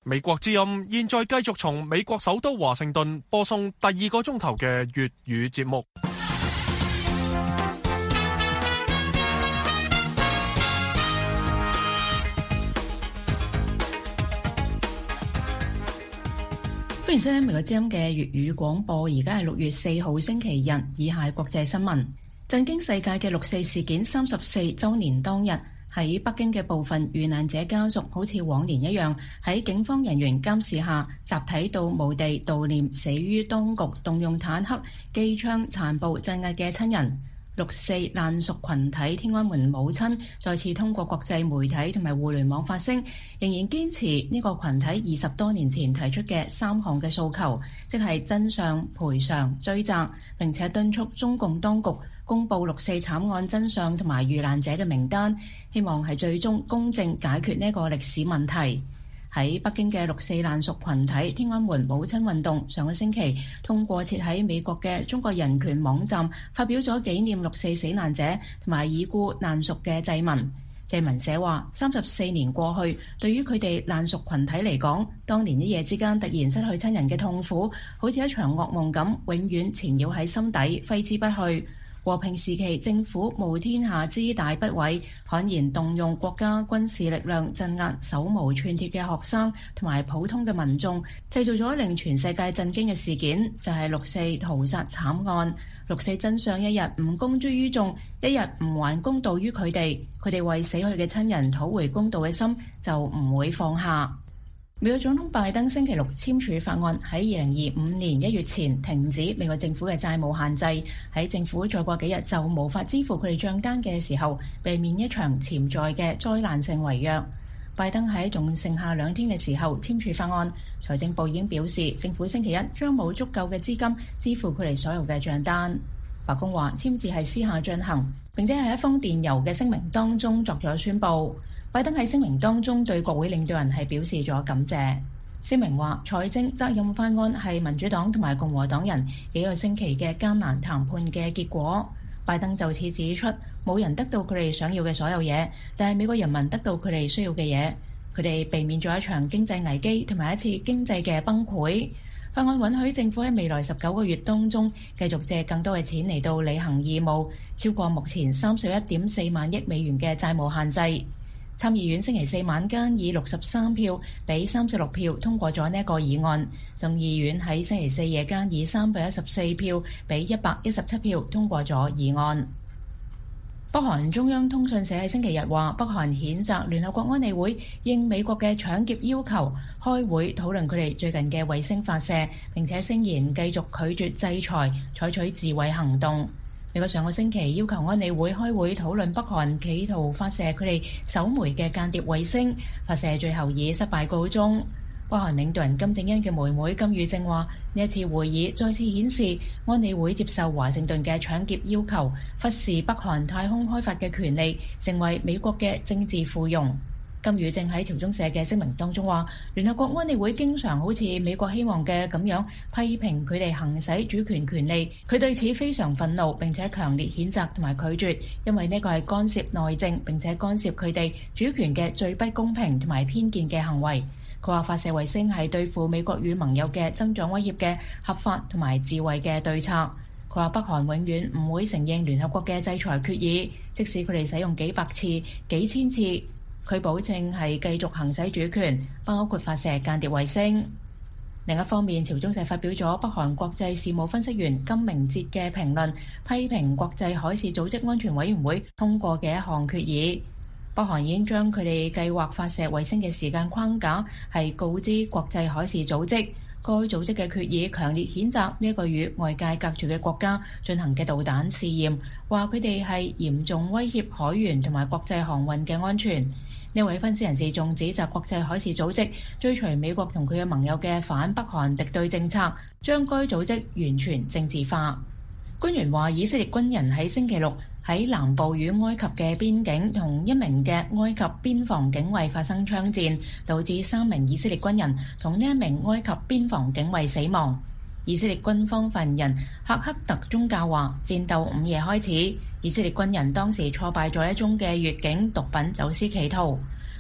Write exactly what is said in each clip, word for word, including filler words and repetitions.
美國之音現在繼續從美國首都華盛頓播送第二個鐘頭嘅粵語節目。 歡迎收聽美國之音嘅粵語廣播，而家係六月四號星期日，以下係國際新聞。震驚世界嘅六四事件三十四週年當日，喺北京嘅部分遇難者家屬好似往年一樣，喺警方人員監視下，集體到墓地悼念死於當局動用坦克、機槍殘暴鎮壓嘅親人。六四難屬群體天安門母親再次通過國際媒體同埋互聯網發聲，仍然堅持呢個群體二十多年前提出嘅三項嘅訴求，即係真相、賠償、追責，並且敦促中共當局公布六四慘案真相同埋遇難者嘅名單，希望係最終公正解決呢個歷史問題。喺北京嘅六四難屬群體天安門母親運動上個星期通過設喺美國嘅中國人權網站發表咗紀念六四死難者同埋已故難屬嘅祭文。祭文寫話，三十四年過去，對於佢哋難屬群體嚟講，當年一夜之間突然失去親人嘅痛苦，好似一場噩夢咁，永遠纏繞喺心底，揮之不去。和平時期，政府無天下之大不韙，悍然動用國家軍事力量鎮壓手無寸鐵嘅學生同埋普通嘅民眾，製造咗令全世界震驚嘅事件，就係六四屠殺慘案。六四真相一日唔公諸於眾，一日唔還公道於佢哋，佢哋為死去嘅親人討回公道嘅心就唔會放下。美國總統拜登星期六簽署法案，喺二零二五年一月前停止美國政府嘅債務限制，喺政府再過幾日就無法支付佢哋賬單嘅時候，避免一場潛在嘅災難性違約。拜登喺仲剩下兩天嘅時候簽署法案，財政部已經表示政府星期一將冇足夠嘅資金支付佢哋所有嘅賬單。白宮話簽字係私下進行，並且喺一封電郵嘅聲明當中作咗宣佈。拜登喺聲明當中對國會領導人係表示咗感謝。聲明話財政責任法案係民主黨同埋共和黨人幾個星期嘅艱難談判嘅結果。拜登就此指出，冇人得到佢哋想要嘅所有嘢，但係美國人民得到佢哋需要嘅嘢。佢哋避免咗一場經濟危機同埋一次經濟嘅崩潰。法案允許政府喺未來十九個月當中繼續借更多嘅錢嚟到履行義務，超過目前三十一點四萬億美元嘅債務限制。參議院星期四晚間以六十三票比三十六票通過咗呢一個議案，眾議院喺星期四夜間以三百一十四票比一百一十七票通過咗議案。北韓中央通訊社喺星期日話，北韓譴責聯合國安理會應美國嘅搶劫要求開會討論佢哋最近嘅衛星發射，並且聲言繼續拒絕制裁，採取自衛行動。美國上個星期要求安理會開會討論北韓企圖發射佢哋首枚嘅間諜衛星，發射最後以失敗告終。北韓領導人金正恩嘅妹妹金與正話，呢一次會議再次顯示安理會接受華盛頓嘅搶劫要求，忽視北韓太空開發嘅權利，成為美國嘅政治附庸。金與正喺朝中社嘅聲明當中話，聯合國安理會經常好似美國希望嘅咁樣批評佢哋行使主權權利，佢對此非常憤怒，並且強烈譴責同埋拒絕，因為呢個係干涉內政，並且干涉佢哋主權嘅最不公平同埋偏見嘅行為。佢話發射衛星係對付美國與盟友嘅增長威脅嘅合法同埋智慧嘅對策。佢話北韓永遠唔會承認聯合國嘅制裁決議，即使佢哋使用幾百次、幾千次。佢保證係繼續行使主權，包括發射間諜衛星。另一方面，朝中社發表咗北韓國際事務分析員金明哲嘅評論，批評國際海事組織安全委員會通過嘅一項決議。北韓已經將佢哋計劃發射衛星嘅時間框架係告知國際海事組織。該組織嘅決議強烈譴責呢一個與外界隔絕嘅國家進行嘅導彈試驗，話佢哋係嚴重威脅海員同埋國際航運嘅安全。呢位分析人士仲指責國際海事組織追隨美國同佢嘅盟友嘅反北韓敵對政策，將該組織完全政治化。官員話，以色列軍人喺星期六喺南部與埃及嘅邊境同一名嘅埃及邊防警衛發生槍戰，導致三名以色列軍人同呢一名埃及邊防警衛死亡。以色列軍方發言人赫克特宗教話，戰鬥午夜開始，以色列軍人當時挫敗咗一宗嘅越境毒品走私企圖。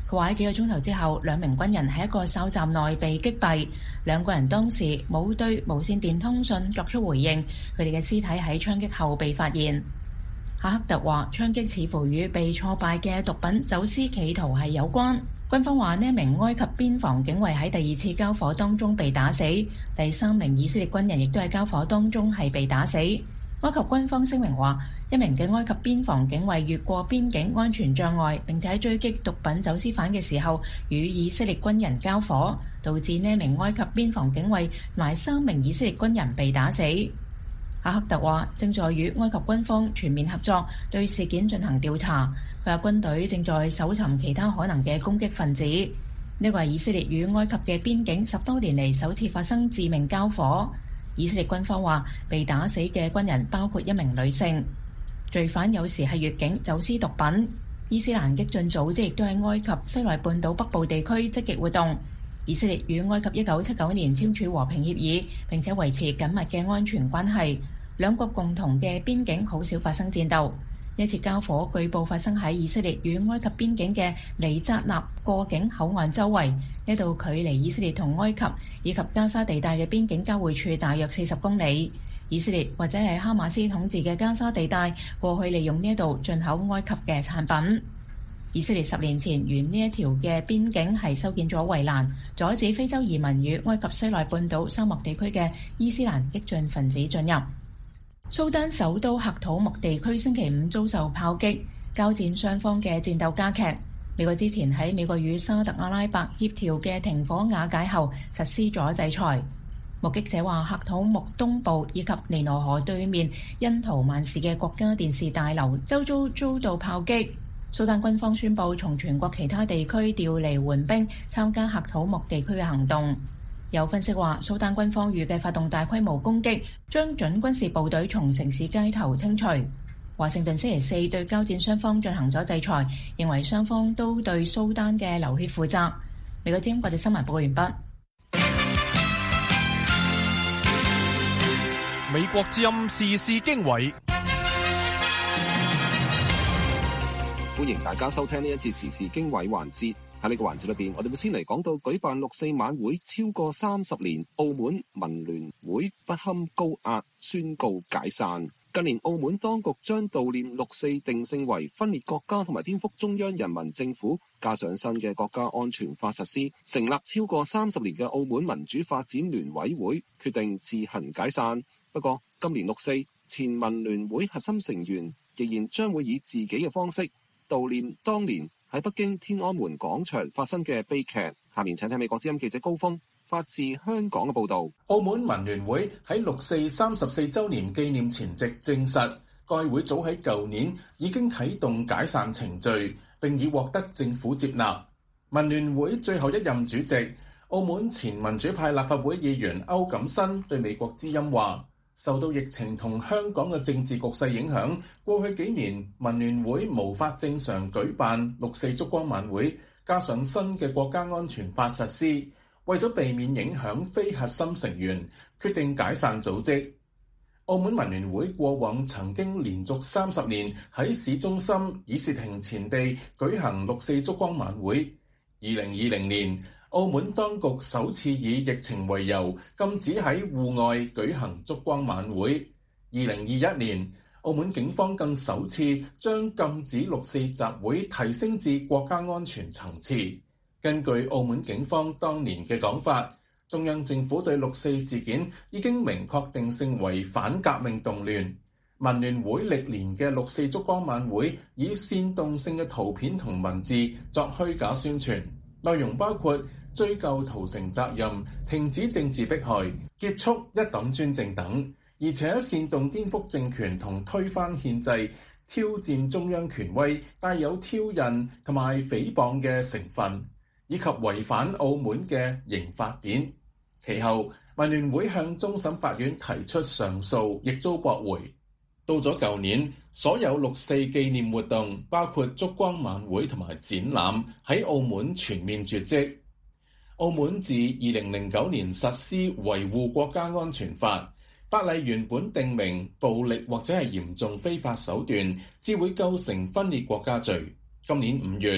佢話喺幾個鐘頭之後，兩名軍人喺一個哨站內被擊斃，兩個人當時冇對無線電通訊作出回應，佢哋嘅屍體喺槍擊後被發現。哈克特話槍擊似乎與被挫敗嘅毒品走私企圖係有關。軍方話呢一名埃及邊防警衛喺第二次交火當中被打死，第三名以色列軍人亦都喺交火當中係被打死。埃及軍方聲明話，一名嘅埃及邊防警衛越過邊境安全障礙，並且喺追擊毒品走私犯嘅時候與以色列軍人交火，導致呢一名埃及邊防警衛同埋三名以色列軍人被打死。哈克特話正在與埃及軍方全面合作，對事件進行調查。佢話軍隊正在搜尋其他可能嘅攻擊分子。呢個係以色列與埃及嘅邊境十多年嚟首次發生致命交火。以色列軍方話被打死嘅軍人包括一名女性。罪犯有時係越境走私毒品。伊斯蘭激進組織亦都喺埃及西奈半島北部地區積極活動。以色列與埃及一九七九年簽署和平協議，並且維持緊密嘅安全關係。兩國共同嘅邊境好少發生戰鬥。呢次交火據報發生喺以色列與埃及邊境嘅尼扎納過境口岸周圍，呢度距離以色列同埃及以及加沙地帶嘅邊境交匯處大約四十公里。以色列或者係哈馬斯統治嘅加沙地帶過去利用呢度進口埃及嘅產品。以色列十年前沿呢一條嘅邊境係修建咗圍欄，阻止非洲移民與埃及西奈半島沙漠地區嘅伊斯蘭激進分子進入。蘇丹首都喀土穆地區星期五遭受炮擊，交戰雙方嘅戰鬥加劇。美國之前喺美國與沙特阿拉伯協調嘅停火瓦解後，實施咗制裁。目擊者話，喀土穆東部以及尼羅河對面恩圖曼市嘅國家電視大樓周遭遭到炮擊。蘇丹軍方宣布從全國其他地區調離援兵，參加喀土穆地區嘅行動。有分析話，蘇丹軍方預計發動大規模攻擊，將準軍事部隊從城市街頭清除。華盛頓星期四對交戰雙方進行咗制裁，認為雙方都對蘇丹嘅流血負責。美國之音國際新聞報告完畢。 美國之音時事經緯， 歡迎大家收聽呢一節時事經緯環節。喺呢個環節裏邊，我哋會先嚟講到舉辦六四晚會超過三十年，澳門民聯會不堪高壓，宣告解散。近年澳門當局將悼念六四定性為分裂國家同埋顛覆中央人民政府，加上新嘅國家安全法實施，成立超過三十年嘅澳門民主發展聯委會決定自行解散。不過今年六四，前民聯會核心成員仍然將會以自己嘅方式悼念當年喺北京天安門廣場發生嘅悲劇。下面請聽美國之音記者高峰發自香港嘅報導。 澳門民聯會喺六四三十四週年紀念前夕證實，該會早喺舊年已經啟動解散程序，並已獲得政府接納。民聯會最後一任主席、澳門前民主派立法會議員歐錦新對美國之音話，受到疫情同香港嘅政治局勢影響，過去幾年民聯會無法正常舉辦六四燭光晚會，加上新嘅國家安全法實施，為咗避免影響非核心成員，決定解散組織。澳門民聯會過往曾經連續三十年喺市中心議事亭前地舉行六四燭光晚會。二零二零年，澳門當局首次以疫情為由禁止喺戶外舉行燭光晚會。二零二一年，澳門警方更首次將禁止六四集會提升至國家安全層次。根據澳門警方當年嘅講法，中央政府對六四事件已經明確定性為反革命動亂。民聯會歷年嘅六四燭光晚會以煽動性嘅圖片同文字作虛假宣傳，內容包括追究屠城責任、停止政治迫害、結束一黨專政等，而且煽動顛覆政權同推翻憲制、挑戰中央權威，帶有挑釁同埋誹謗嘅成分，以及違反澳門嘅刑法典。其後，民聯會向終審法院提出上訴，亦遭駁回。到咗舊年，所有六四紀念活動，包括燭光晚會同埋展覽，喺澳門全面絕跡。澳門自二零零九年實施維護國家安全法，法例原本定明暴力或者係嚴重非法手段，只會構成分裂國家罪。今年五月，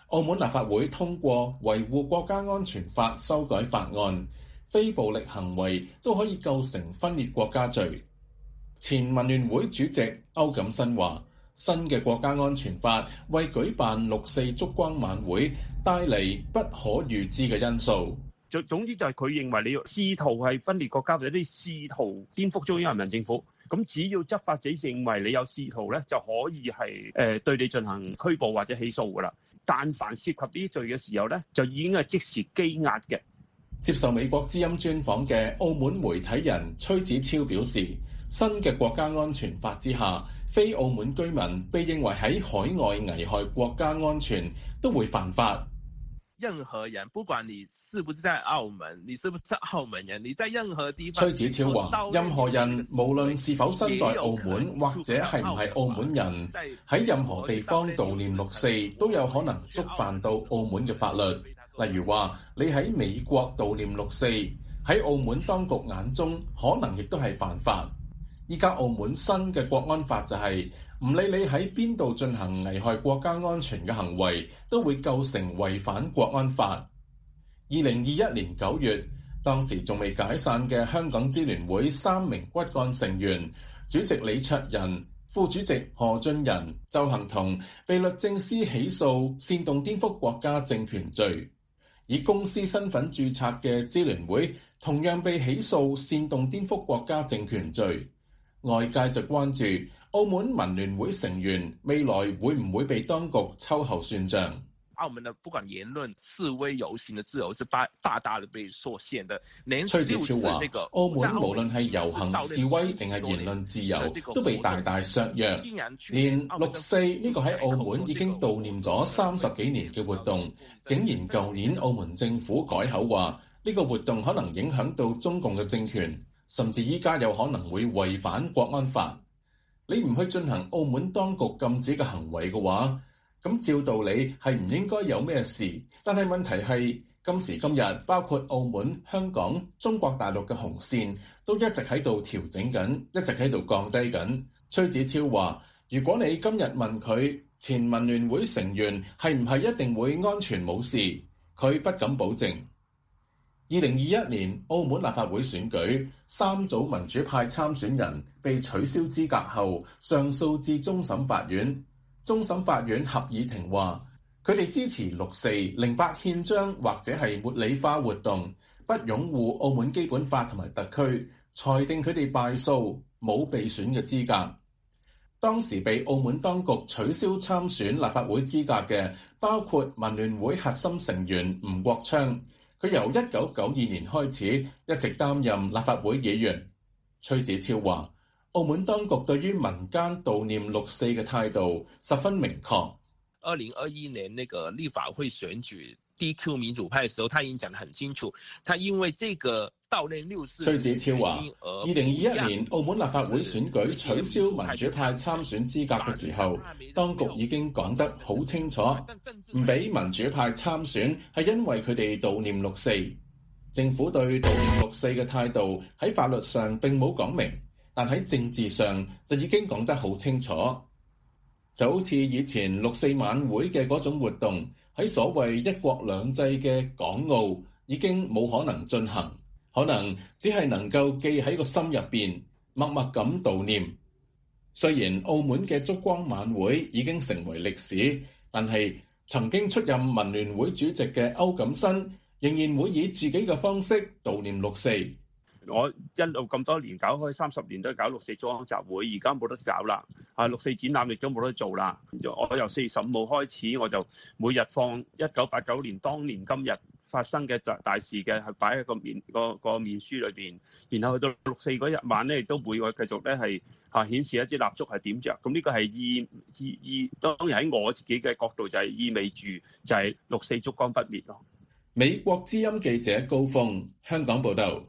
澳門立法會通過維護國家安全法修改法案，非暴力行為都可以構成分裂國家罪。前民聯會主席歐錦新話，新嘅國家安全法為舉辦六四燭光晚會帶嚟不可預知嘅因素。 總總之就係佢認為你試圖係分裂國家，或者啲試圖顛覆中央人民政府，咁只要執法者認為你有試圖咧，就可以係誒對你進行拘捕或者起訴噶啦。但凡涉及呢啲罪嘅時候咧，就已經係即時羈押嘅。 接受美國之音專訪嘅澳門媒體人崔子超表示，新嘅國家安全法之下，非澳門居民被認為喺海外危害國家安全都會犯法。 任何人，不管你是不是在澳門，你是不是澳門人，你在任何地方。 崔子超話，任何人無論是否身在澳門，或者係唔係澳門人，喺任何地方悼念六四，都有可能觸犯到澳門嘅法律。例如話，你喺美國悼念六四，喺澳門當局眼中，可能亦都係犯法。依家澳門新嘅國安法就係、是，唔理你喺邊度進行危害國家安全嘅行為，都會構成違反國安法。二零二一年九月，當時仲未解散嘅香港支聯會三名骨幹成員，主席李卓人、副主席何俊仁、鄒幸彤被律政司起訴煽動顛覆國家政權罪。以公司身份註冊嘅支聯會同樣被起訴煽動顛覆國家政權罪。外界就關注澳門民聯會成員未來會唔會被當局秋後算賬。 澳門的不管言論、示威、遊行的自由是大大大的被受限的。 崔子超話，澳門無論係遊行示威定係言論自由，都被大大削弱。連六四呢個喺澳門已經悼念咗三十幾年嘅活動，竟然舊年澳門政府改口話呢個活動可能影響到中共嘅政權，甚至依家有可能會違反國安法。你唔去進行澳門當局禁止嘅行為嘅話，咁照道理係唔應該有咩事。但係問題係今時今日，包括澳門、香港、中國大陸嘅紅線都一直喺度調整緊，一直喺度降低緊。崔子超話，如果你今日問佢前民聯會成員係唔係一定會安全冇事，佢不敢保證。二零二一年澳門立法會選舉，三組民主派參選人被取消資格後，上訴至終審法院。終審法院合議庭話，佢哋支持六四、零八憲章或者係茉莉花活動，不擁護澳門基本法同埋特區，裁定佢哋敗訴，冇被選嘅資格。當時被澳門當局取消參選立法會資格嘅，包括民聯會核心成員吳國昌。佢由一九九二年開始一直擔任立法會議員。崔子超話，澳門當局對於民間悼念六四嘅態度十分明確。 二零二一年那個立法會選舉 D Q 民主派嘅時候，他已經講得很清楚，他因為這個悼念六四。崔子超話， 二零二一年澳門立法會選舉取消民主派參選資格嘅時候，當局已經講得好清楚，唔俾民主派參選係因為佢哋悼念六四。政府對悼念六四嘅態度喺法律上並冇講明，但喺政治上就已經講得好清楚。就好似以前六四晚會嘅嗰種活動，喺所謂一國兩制嘅港澳已經冇可能進行，可能只係能夠記喺個心入邊，默默咁悼念。雖然澳門嘅燭光晚會已經成為歷史，但係曾經出任民聯會主席嘅歐錦新仍然會以自己嘅方式悼念六四。 我一路咁多年搞開三十年都搞六四燭光集會，而家冇得搞啦。啊，六四展覽亦都冇得做啦。我由四月十五號開始，我就每日放一九八九年當年今日發生嘅大事嘅，係擺喺個面個個面書裏邊。然後去到六四嗰日晚咧，亦都每個繼續咧係啊顯示一支蠟燭係點着。咁呢個係意意意，當然喺我自己嘅角度就係意味住就係六四燭光不滅咯。 美國之音記者高峰，香港報道。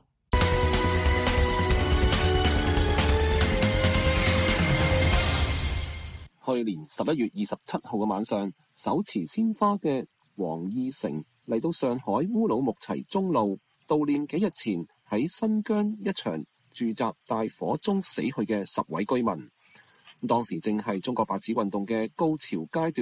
去年十一月二十七號嘅晚上，手持鮮花嘅黃義成嚟到上海烏魯木齊中路悼念幾日前喺新疆一場住宅大火中死去嘅十位居民。當時正係中國白紙運動嘅高潮階段，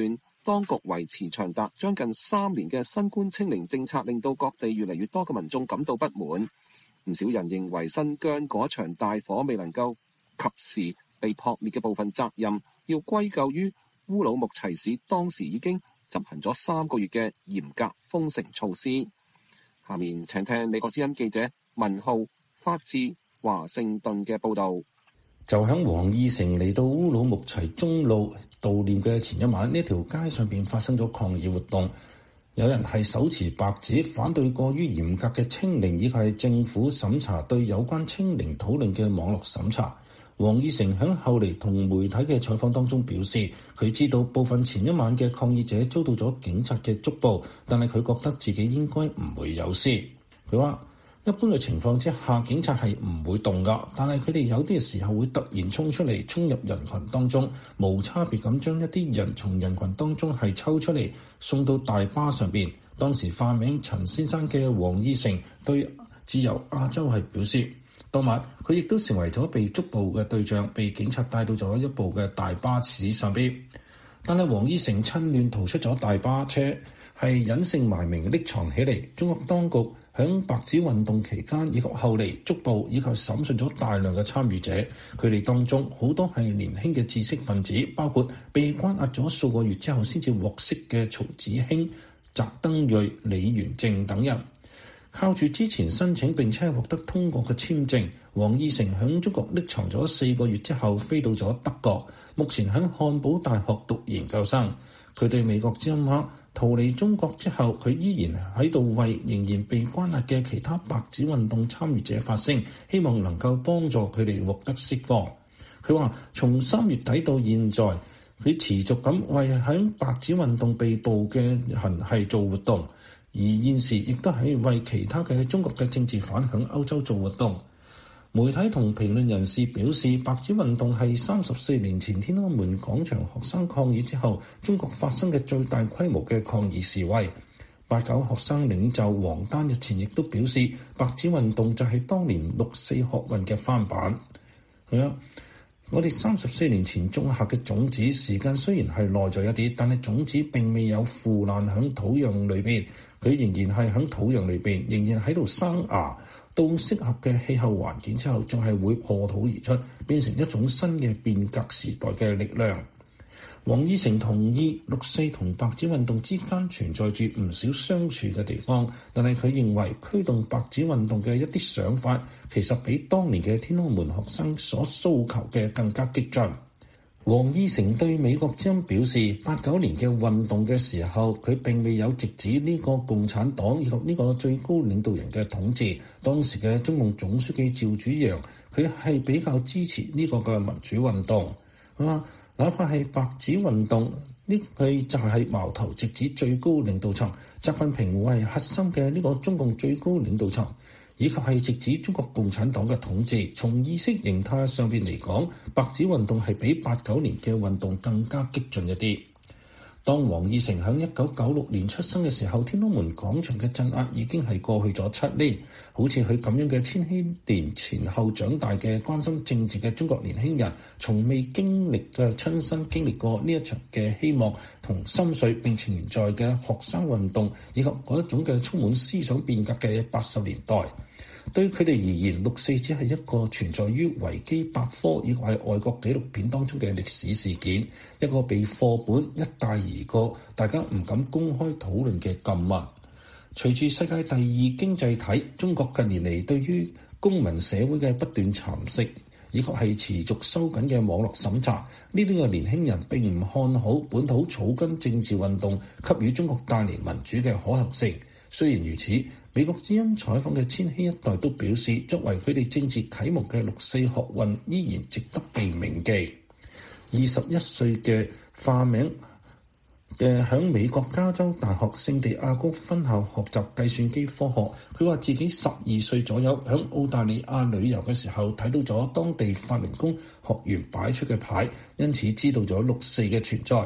當局維持長達將近三年嘅新冠清零政策，令到各地越嚟越多嘅民眾感到不滿。唔少人認為新疆嗰場大火未能夠及時被撲滅嘅部分責任，要歸咎於烏魯木齊市當時已經執行咗三個月嘅嚴格封城措施。下面請聽美國之音記者文浩發自華盛頓嘅報導。 就喺黃義成嚟到烏魯木齊中路悼念嘅前一晚，呢條街上邊發生咗抗議活動。有人係手持白紙反對過於嚴格嘅清零，以及係政府審查對有關清零討論嘅網絡審查。黃義成喺後嚟同媒體嘅採訪當中表示，佢知道部分前一晚嘅抗議者遭到咗警察嘅捉捕，但係佢覺得自己應該唔會有事。佢話一般嘅情況之下，警察係唔會動㗎，但係佢哋有啲時候會突然衝出嚟，衝入人群當中，無差別咁將一啲人從人群當中係抽出嚟，送到大巴上邊。當時化名陳先生嘅黃義成對自由亞洲係表示，當晚佢亦都成為咗被捉捕嘅對象，被警察帶到咗一部嘅大巴士上邊。但係黃義成趁亂逃出咗大巴車，係隱姓埋名匿藏起嚟。中國當局響白紙運動期間以及後嚟捉捕以及審訊咗大量嘅參與者，佢哋當中好多係年輕嘅知識分子，包括被關押咗數個月之後先至獲釋嘅曹子興、翟登瑞、李元正等人。靠住之前申請並且獲得通過嘅簽證，黃義成響中國匿藏咗四個月之後飛到咗德國，目前喺漢堡大學讀研究生。佢對美國之音話，逃離中國之後，佢依然喺度為仍然被關押嘅其他白紙運動參與者發聲，希望能夠幫助佢哋獲得釋放。佢話從三月底到現在，佢持續咁為喺白紙運動被捕嘅人係做活動，而現時亦都係為其他嘅中國嘅政治犯響歐洲做活動。媒體同評論人士表示，白紙運動係三十四年前天安門廣場學生抗議之後，中國發生嘅最大規模嘅抗議示威。八九學生領袖王丹日前亦都表示，白紙運動就係當年六四學運嘅翻版。係啊，我哋三十四年前種下嘅種子，時間雖然係耐咗一啲，但係種子並未有腐爛喺土壤裏邊，佢仍然係喺土壤裏邊，仍然喺度生芽。到適合嘅氣候環境之後，仲係會破土而出，變成一種新嘅變革時代嘅力量。黃義成同意六四同白紙運動之間存在住唔少相處嘅地方，但係佢認為驅動白紙運動嘅一啲想法，其實比當年嘅天安門學生所訴求嘅更加激進。黃義成對美國之音表示，八九年嘅運動嘅時候，佢並未有直指呢個共產黨以及呢個最高領導人嘅統治。當時嘅中共總書記趙紫陽，佢係比較支持呢個嘅民主運動。啊，哪怕係白紙運動，呢佢就係矛頭直指最高領導層，習近平為核心嘅呢個中共最高領導層，以及係直指中國共產黨嘅統治。從意識形態上邊嚟講，白紙運動係比八九年嘅運動更加激進一啲。當黃義成喺一九九六年出生嘅時候，天安門廣場嘅鎮壓已經係過去咗七年。好似佢咁樣嘅千禧年前後長大嘅關心政治嘅中國年輕人，從未經歷嘅親身經歷過呢一場嘅希望同心碎並存在嘅學生運動，以及嗰一種嘅充滿思想變革嘅八十年代。對佢哋而言，六四只係一個存在於維基百科以及係外國紀錄片當中嘅歷史事件，一個被課本一帶而過，大家唔敢公開討論嘅禁物。隨住世界第二經濟體中國近年嚟對於公民社會嘅不斷蠶食，以及係持續收緊嘅網絡審查，呢啲嘅年輕人並唔看好本土草根政治運動給予中國帶嚟民主嘅可行性。雖然如此，美國之音採訪嘅千禧一代都表示，作為佢哋政治啟蒙嘅六四學運依然值得被銘記。二十一歲嘅化名嘅響美國加州大學聖地亞哥分校學習計算機科學，佢話自己十二歲左右響澳大利亞旅遊嘅時候睇到咗當地法輪功學員擺出嘅牌，因此知道咗六四嘅存在。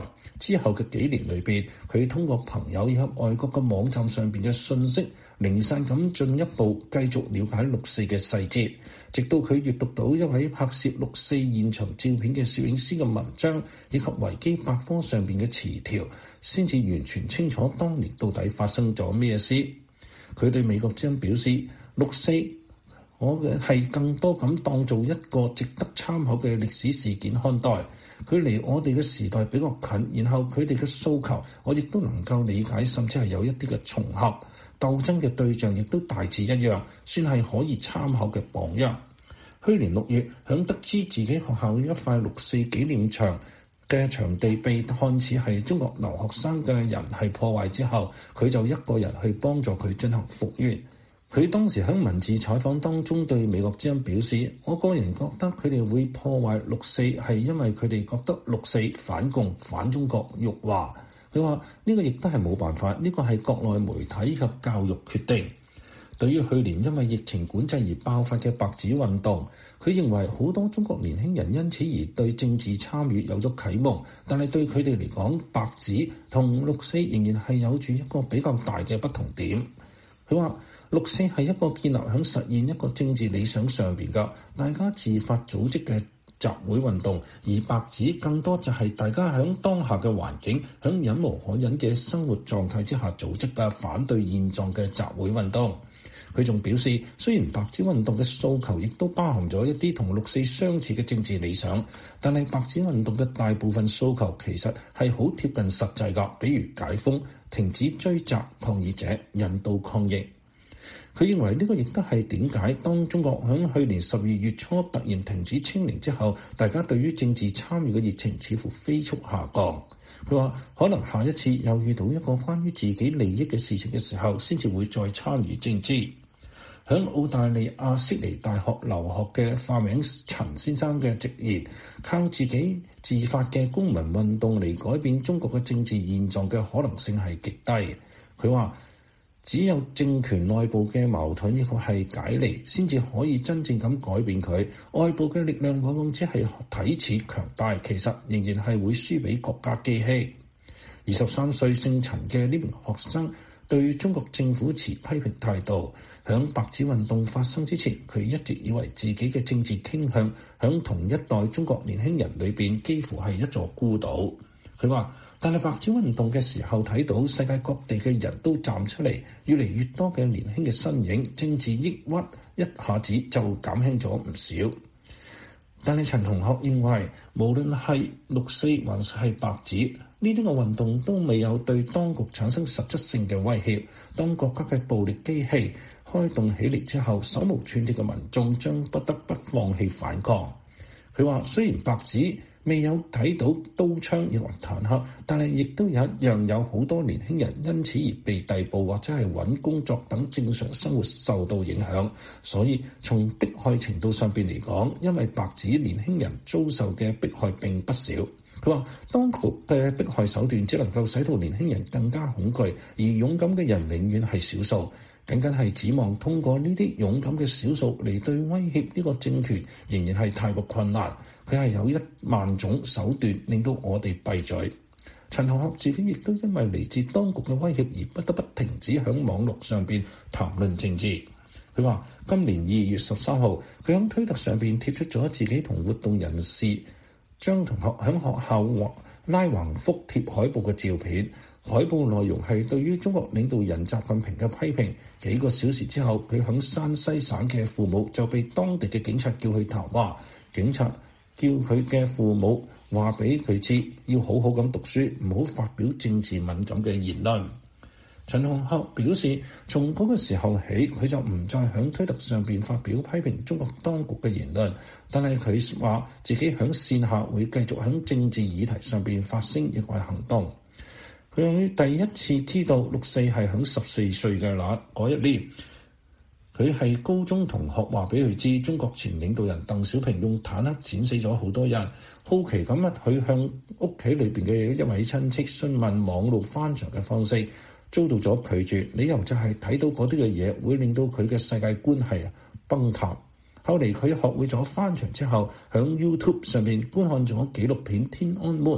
之後嘅幾年裏邊，佢通過朋友以及外國嘅網站上邊嘅信息，零散咁進一步繼續了解六四嘅細節，直到佢閱讀到一位拍攝六四現場照片嘅攝影師嘅文章，以及維基百科上邊嘅詞條，先至完全清楚當年到底發生咗咩事。佢對美國之音表示，六四我嘅係更多咁當做一個值得參考嘅歷史事件看待，佢離我哋嘅時代比較近，然後佢哋嘅訴求我亦都能夠理解，甚至係有一啲嘅重合，鬥爭嘅對象亦都大致一樣，算係可以參考嘅榜樣。去年六月，響得知自己學校一塊六四紀念場嘅場地被看似係中國留學生嘅人係破壞之後，佢就一個人去幫助佢進行復原。佢當時喺文字採訪當中對美國之音表示，我個人覺得佢哋會破壞六四係因為佢哋覺得六四反共、反中國、辱華。佢話呢個亦都係冇辦法，呢個係國內媒體及教育決定。對於去年因為疫情管制而爆發嘅白紙運動，佢認為好多中國年輕人因此而對政治參與有咗啟蒙，但係對佢哋嚟講，白紙同六四仍然係有住一個比較大嘅不同點。佢話六四係一個建立喺實現一個政治理想上邊嘅大家自發組織嘅集會運動，而白紙更多就係大家喺當下嘅環境，喺忍無可忍嘅生活狀態之下組織嘅反對現狀嘅集會運動。佢仲表示，雖然白紙運動嘅訴求亦都包含咗一啲同六四相似嘅政治理想，但係白紙運動嘅大部分訴求其實係好貼近實際㗎，比如解封、停止追責抗議者、人道抗疫。佢認為呢個亦都係點解當中國喺去年十二月初突然停止清零之後，大家對於政治參與嘅熱情似乎飛速下降。佢話可能下一次又遇到一個關於自己利益嘅事情嘅時候，先至會再參與政治。喺澳大利亞悉尼大學留學嘅化名陳先生嘅直言，靠自己自發嘅公民運動嚟改變中國嘅政治現狀嘅可能性係極低。佢話只有政權內部嘅矛盾亦或係解離，先至可以真正咁改變佢。外部嘅力量往往只係睇似強大，其實仍然係會輸俾國家機器。二十三歲姓陳嘅呢名學生對中國政府持批評態度。響白紙運動發生之前，佢一直以為自己嘅政治傾向響同一代中國年輕人裏邊幾乎係一座孤島。佢話，但係白紙運動嘅時候睇到世界各地嘅人都站出嚟，越嚟越多嘅年輕嘅身影，政治抑鬱一下子就減輕咗唔少。但係陳同學認為，無論係六四還是係白紙，呢啲個運動都未有對當局產生實質性嘅威脅。當國家嘅暴力機器開動起嚟之後，手無寸鐵嘅民眾將不得不放棄反抗。佢話，雖然白紙未有睇到刀槍亦或坦克，但係亦都有一樣有好多年輕人因此而被逮捕或者係揾工作等正常生活受到影響。所以從迫害程度上邊嚟講，因為白紙年輕人遭受嘅迫害並不少。佢話，當局嘅迫害手段只能夠使到年輕人更加恐懼，而勇敢嘅人永遠係少數。僅僅係指望通過呢啲勇敢嘅少數嚟對威脅呢個政權，仍然係太過困難。佢係有一萬種手段令到我哋閉嘴。陳同學自己亦都因為嚟自當局嘅威脅而不得不停止喺網絡上邊談論政治。佢話今年二月十三號，佢喺推特上邊貼出咗自己同活動人士張同學喺學校拉橫幅貼海報嘅照片。海報內容係對於中國領導人習近平嘅批評。幾個小時之後，佢響山西省嘅父母就被當地嘅警察叫去談話。警察叫佢嘅父母話俾佢知，要好好咁讀書，唔好發表政治敏感嘅言論。陳同學表示，從嗰個時候起，佢就唔再響推特上邊發表批評中國當局嘅言論，但係佢話自己響線下會繼續響政治議題上邊發聲，亦或行動。佢第一次知道六四係響十四歲嘅那嗰一年，佢係高中同學話俾佢知，中國前領導人鄧小平用坦克剪死咗好多人。好奇咁啊，佢向屋企裏邊嘅一位親戚詢問網絡翻牆嘅方式，遭到咗拒絕，理由就係睇到嗰啲嘅嘢會令到佢嘅世界觀係崩塌。後嚟佢學會咗翻牆之後，響 YouTube 上面觀看咗紀錄片《天安門》。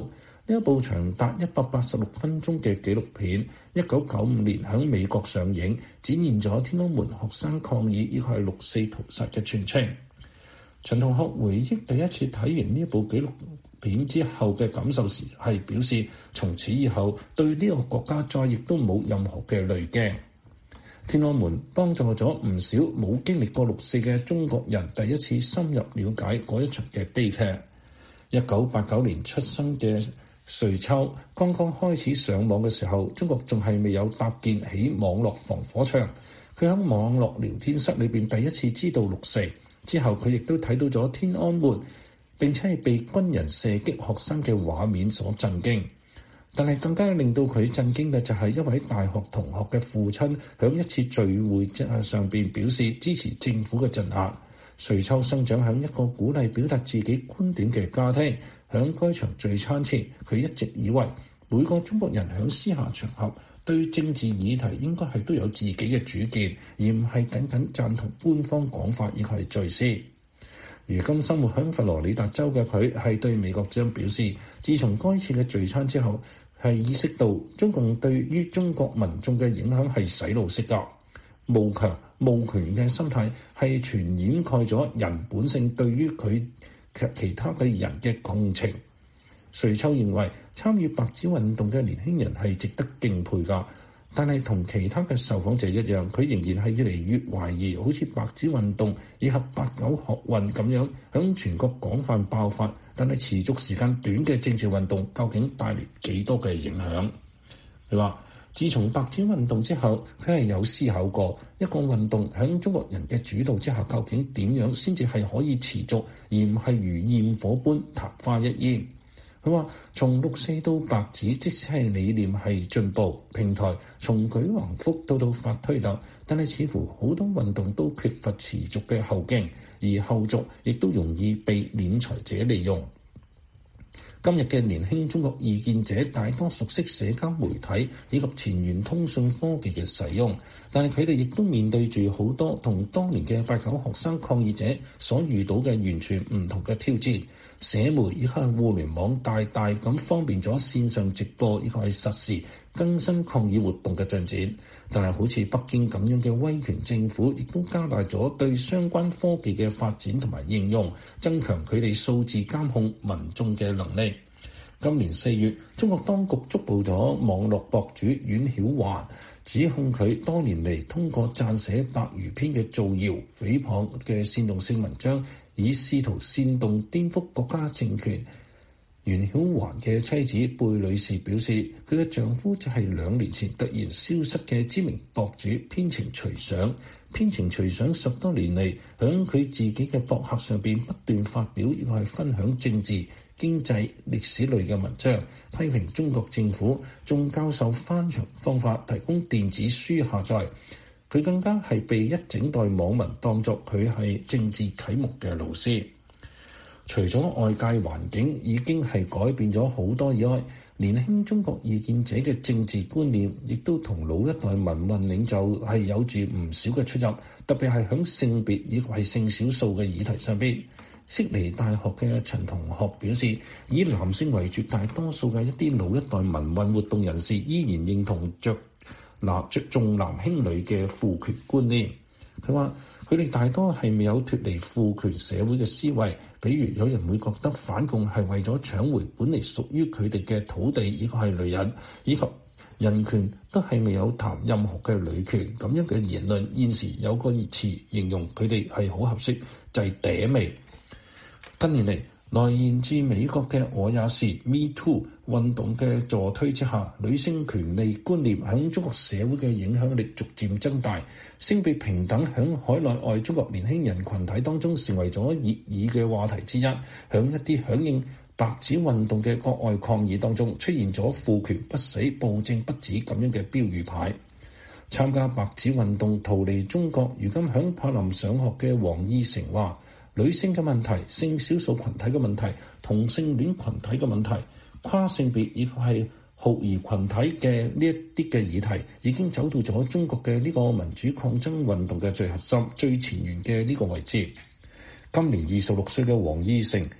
呢一部長達一百八十六分鐘嘅紀錄片，一九九五年喺美國上映，展現咗天安門學生抗議以及係六四屠殺嘅全程。陳同學回憶第一次睇完呢一部紀錄片之後嘅感受時，係表示從此以後對呢個國家再亦都冇任何嘅濾鏡。天安門幫助咗唔少冇經歷過六四嘅中國人第一次深入了解嗰一場嘅悲劇。一九八九年出生嘅瑞秋剛剛開始上網嘅時候，中國仲係未有搭建起網絡防火牆。佢喺網絡聊天室裏邊第一次知道六四，之後佢亦都睇到咗天安門並且係被軍人射擊學生嘅畫面所震驚。但係更加令到佢震驚嘅就係一位大學同學嘅父親響一次聚會上邊表示支持政府嘅鎮壓。瑞秋生長響一個鼓勵表達自己觀點嘅家庭，響該場聚餐前，佢一直以為每個中國人響私下場合對政治議題應該係都有自己嘅主見，而唔係僅僅贊同官方講法以及係敘事。如今生活響佛羅里達州嘅佢係對美國之音表示，自從該次嘅聚餐之後，係意識到中共對於中國民眾嘅影響係洗腦式㗎。慕強慕權嘅心態係全掩蓋咗人本性對於佢及其他嘅人嘅共情。瑞秋認為參與白紙運動嘅年輕人係值得敬佩㗎，但係同其他嘅受訪者一樣，佢仍然係越嚟越懷疑，好似白紙運動以及八九學運咁樣響全國廣泛爆發，但係持續時間短嘅政治運動究竟帶嚟幾多嘅影響？佢話自從白紙運動之後，佢係有思考過一個運動喺中國人嘅主導之下，究竟點樣先至係可以持續，而唔係如焰火般曇花一現。佢話從六四到白紙，即使係理念係進步，平台從舉橫幅到到發推特，但係似乎好多運動都缺乏持續嘅後勁，而後續亦都容易被斂財者利用。今日嘅年輕中國異見者大多熟悉社交媒體以及前沿通訊科技嘅使用，但係佢哋亦都面對住好多同當年嘅八九學生抗議者所遇到嘅完全唔同嘅挑戰。社媒以及互聯網大大咁方便咗線上直播以及係實時更新抗議活動嘅進展，但係好似北京咁樣嘅威權政府，亦都加大咗對相關科技嘅發展同埋應用，增強佢哋數字監控民眾嘅能力。今年四月，中國當局捉捕咗網絡博主阮曉環，指控佢多年嚟通過撰寫白魚篇嘅造謠、誹謗嘅煽動性文章，以試圖煽動顛覆國家政權。袁曉環嘅妻子貝女士表示，佢嘅丈夫就係兩年前突然消失嘅知名博主編程隨想。編程隨想十多年嚟，響佢自己嘅博客上邊不斷發表，亦係分享政治、經濟、歷史類嘅文章，批評中國政府，仲教授翻牆方法，提供電子書下載。佢更加係被一整代網民當作佢係政治啟蒙嘅老師。除咗外界環境已經係改變咗好多以外，年輕中國異見者嘅政治觀念亦都同老一代民運領袖係有住唔少嘅出入，特別係響性別以及係性少數嘅議題上邊。悉尼大學嘅陳同學表示，以男性為絕大多數嘅一啲老一代民運活動人士依然認同着男着重男輕女嘅父權觀念。佢話佢哋大多係未有脫離父權社會嘅思維，比如有人會覺得反共係為咗搶回本嚟屬於佢哋嘅土地，呢個係女人，以及人權都係未有談任何嘅女權。咁樣嘅言論，現時有個詞形容佢哋係好合適，就係嗲味。近年嚟，來源自美國嘅我也是 Me Too 運動嘅助推之下，女性權利觀念喺中國社會嘅影響力逐漸增大，性別平等喺海內外中國年輕人群體當中成為咗熱議嘅話題之一。喺一啲響應白紙運動嘅國外抗議當中，出現咗父權不死、暴政不止咁樣嘅標語牌。參加白紙運動逃離中國，如今喺柏林上學嘅黃義成話，女性嘅問題、性少數群體嘅問題、同性戀群體嘅問題、跨性別以及係酷兒群體嘅呢一啲嘅議題，已經走到咗中國嘅呢個民主抗爭運動嘅最核心、最前沿嘅呢個位置。今年二十六歲嘅黃義成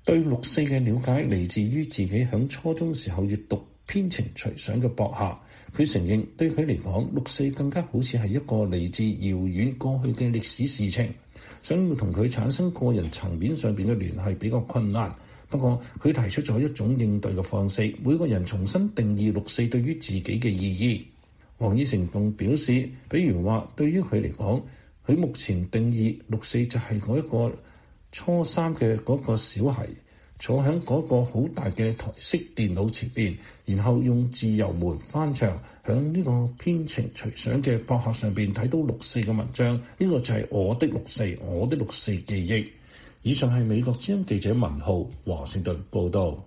對六四嘅了解嚟自於自己響初中時候閱讀編程隨想嘅博客。佢承認對佢嚟講，六四更加好似係一個嚟自遙遠過去嘅歷史事情，想要同佢產生個人層面上邊嘅聯繫比較困難。不過佢提出咗一種應對嘅方式，每個人重新定義六四對於自己嘅意義。黃以誠仲表示，比如話對於佢嚟講，佢目前定義六四就係嗰一個初三嘅嗰個小孩坐喺嗰個好大嘅台式電腦前邊，然後用自由門翻牆響呢個編程隨想嘅博客上邊睇到六四嘅文章。呢、這個就係我的六四，我的六四記憶。以上係美國之音記者文浩華盛頓報道。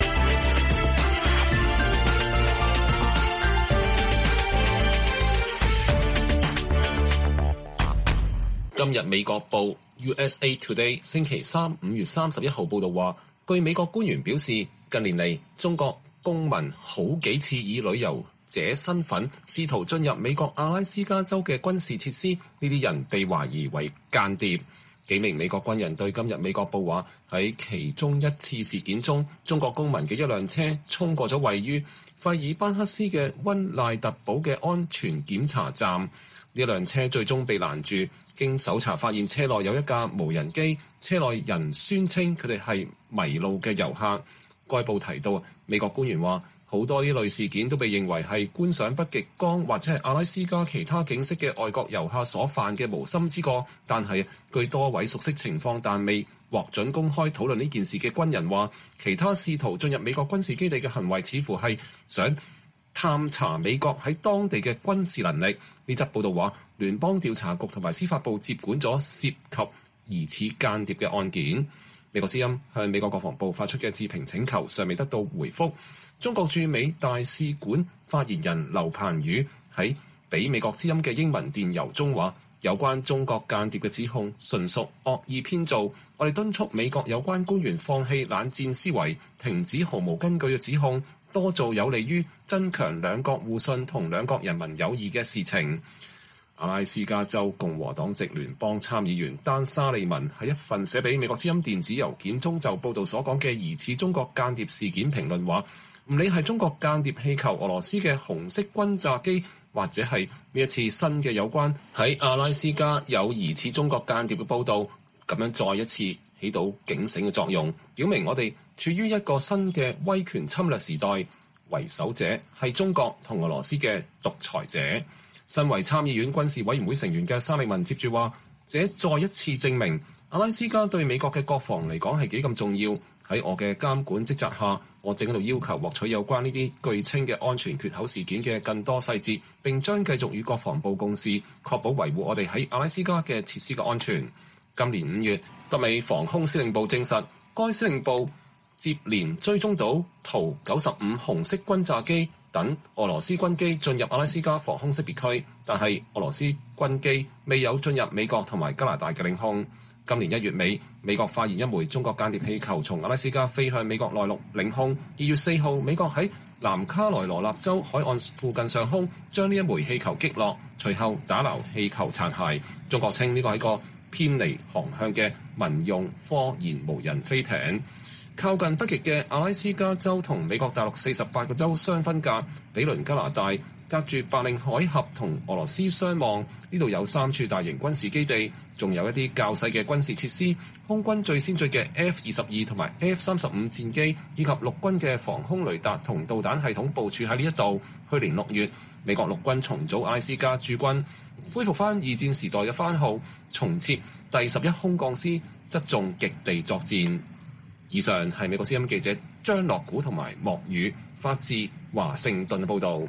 今日美國報 U S A Today 星期三五月三十一號報道話，據美國官員表示，近年嚟中國公民好幾次以旅遊者身份試圖進入美國阿拉斯加州嘅軍事設施，呢啲人被懷疑為間諜。幾名美國軍人對今日美國報話，喺其中一次事件中，中國公民嘅一輛車衝過咗位於費爾班克斯嘅溫賴特堡嘅安全檢查站，呢輛車最終被攔住。經搜查發現車內有一架無人機，車內人宣稱佢哋係迷路嘅遊客。該報提到，美國官員話，好多呢類事件都被認為係觀賞北極光或者係阿拉斯加其他景色嘅外國遊客所犯嘅無心之過。但係據多位熟悉情況但未獲准公開討論呢件事嘅軍人話，其他試圖進入美國軍事基地嘅行為似乎係想探查美國喺當地嘅軍事能力。呢則報道話，聯邦調查局同埋司法部接管咗涉及疑似間諜嘅案件。美國之音向美國國防部發出嘅置評請求尚未得到回覆。中國駐美大使館發言人劉鵬宇喺俾美國之音嘅英文電郵中話，有關中國間諜嘅指控純屬惡意編造，我哋敦促美國有關官員放棄冷戰思維，停止毫無根據嘅指控，多做有利於增強兩國互信同兩國人民友誼嘅事情。阿拉斯加州共和黨籍聯邦參議員丹沙利文喺一份寫俾美國之音電子郵件中就報道所講嘅疑似中國間諜事件評論話，唔理係中國間諜氣球、俄羅斯嘅紅色轟炸機，或者係呢一次新嘅有關喺阿拉斯加有疑似中國間諜嘅報導，咁樣再一次起到警醒嘅作用，表明我哋處於一個新嘅威權侵略時代，為首者係中國同俄羅斯嘅獨裁者。身為參議院軍事委員會成員嘅沙利文接住話，這再一次證明阿拉斯加對美國嘅國防嚟講係幾咁重要。喺我嘅監管職責下，我正喺度要求獲取有關呢啲據稱嘅安全缺口事件嘅更多細節，並將繼續與國防部共事，確保維護我哋喺阿拉斯加嘅設施嘅安全。今年五月，北美防空司令部證實，該司令部接連追蹤到圖九十五紅色轟炸機等俄羅斯軍機進入阿拉斯加防空識別區，但係俄羅斯軍機未有進入美國同埋加拿大嘅領空。今年一月尾，美國發現一枚中國間諜氣球從阿拉斯加飛向美國內陸領空。二月四號，美國喺南卡羅來納州海岸附近上空將呢一枚氣球擊落，隨後打撈氣球殘骸。中國稱呢個係個偏離航向嘅民用科研無人飛艇。靠近北極嘅阿拉斯加州同美國大陸四十八個州相分隔，比鄰加拿大，隔住白令海峽同俄羅斯相望。呢度有三處大型軍事基地，仲有一啲較細嘅軍事設施。空軍最先進嘅 F 二十二同埋 F 三十五戰機，以及陸軍嘅防空雷達同導彈系統部署喺呢一度。去年六月，美國陸軍重組阿拉斯加駐軍，恢復翻二戰時代嘅番號，重設第十一空降師，側重極地作戰。以上係美國之音記者張樂古同埋莫宇發自華盛頓嘅報導。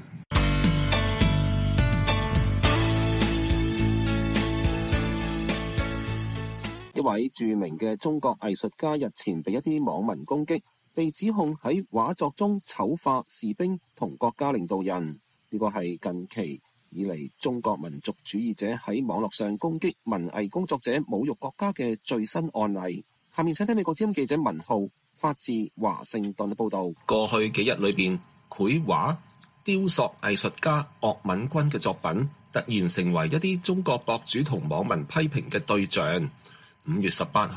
一位著名嘅中國藝術家日前被一啲網民攻擊，被指控喺畫作中醜化士兵同國家領導人。呢個係近期以嚟中國民族主義者喺網絡上攻擊文藝工作者、侮辱國家嘅最新案例。下面請聽美國之音記者文浩發自華盛頓嘅報導。過去幾日裏邊，繪畫、雕塑藝術家岳敏君嘅作品突然成為一啲中國博主同網民批評嘅對象。五月十八號，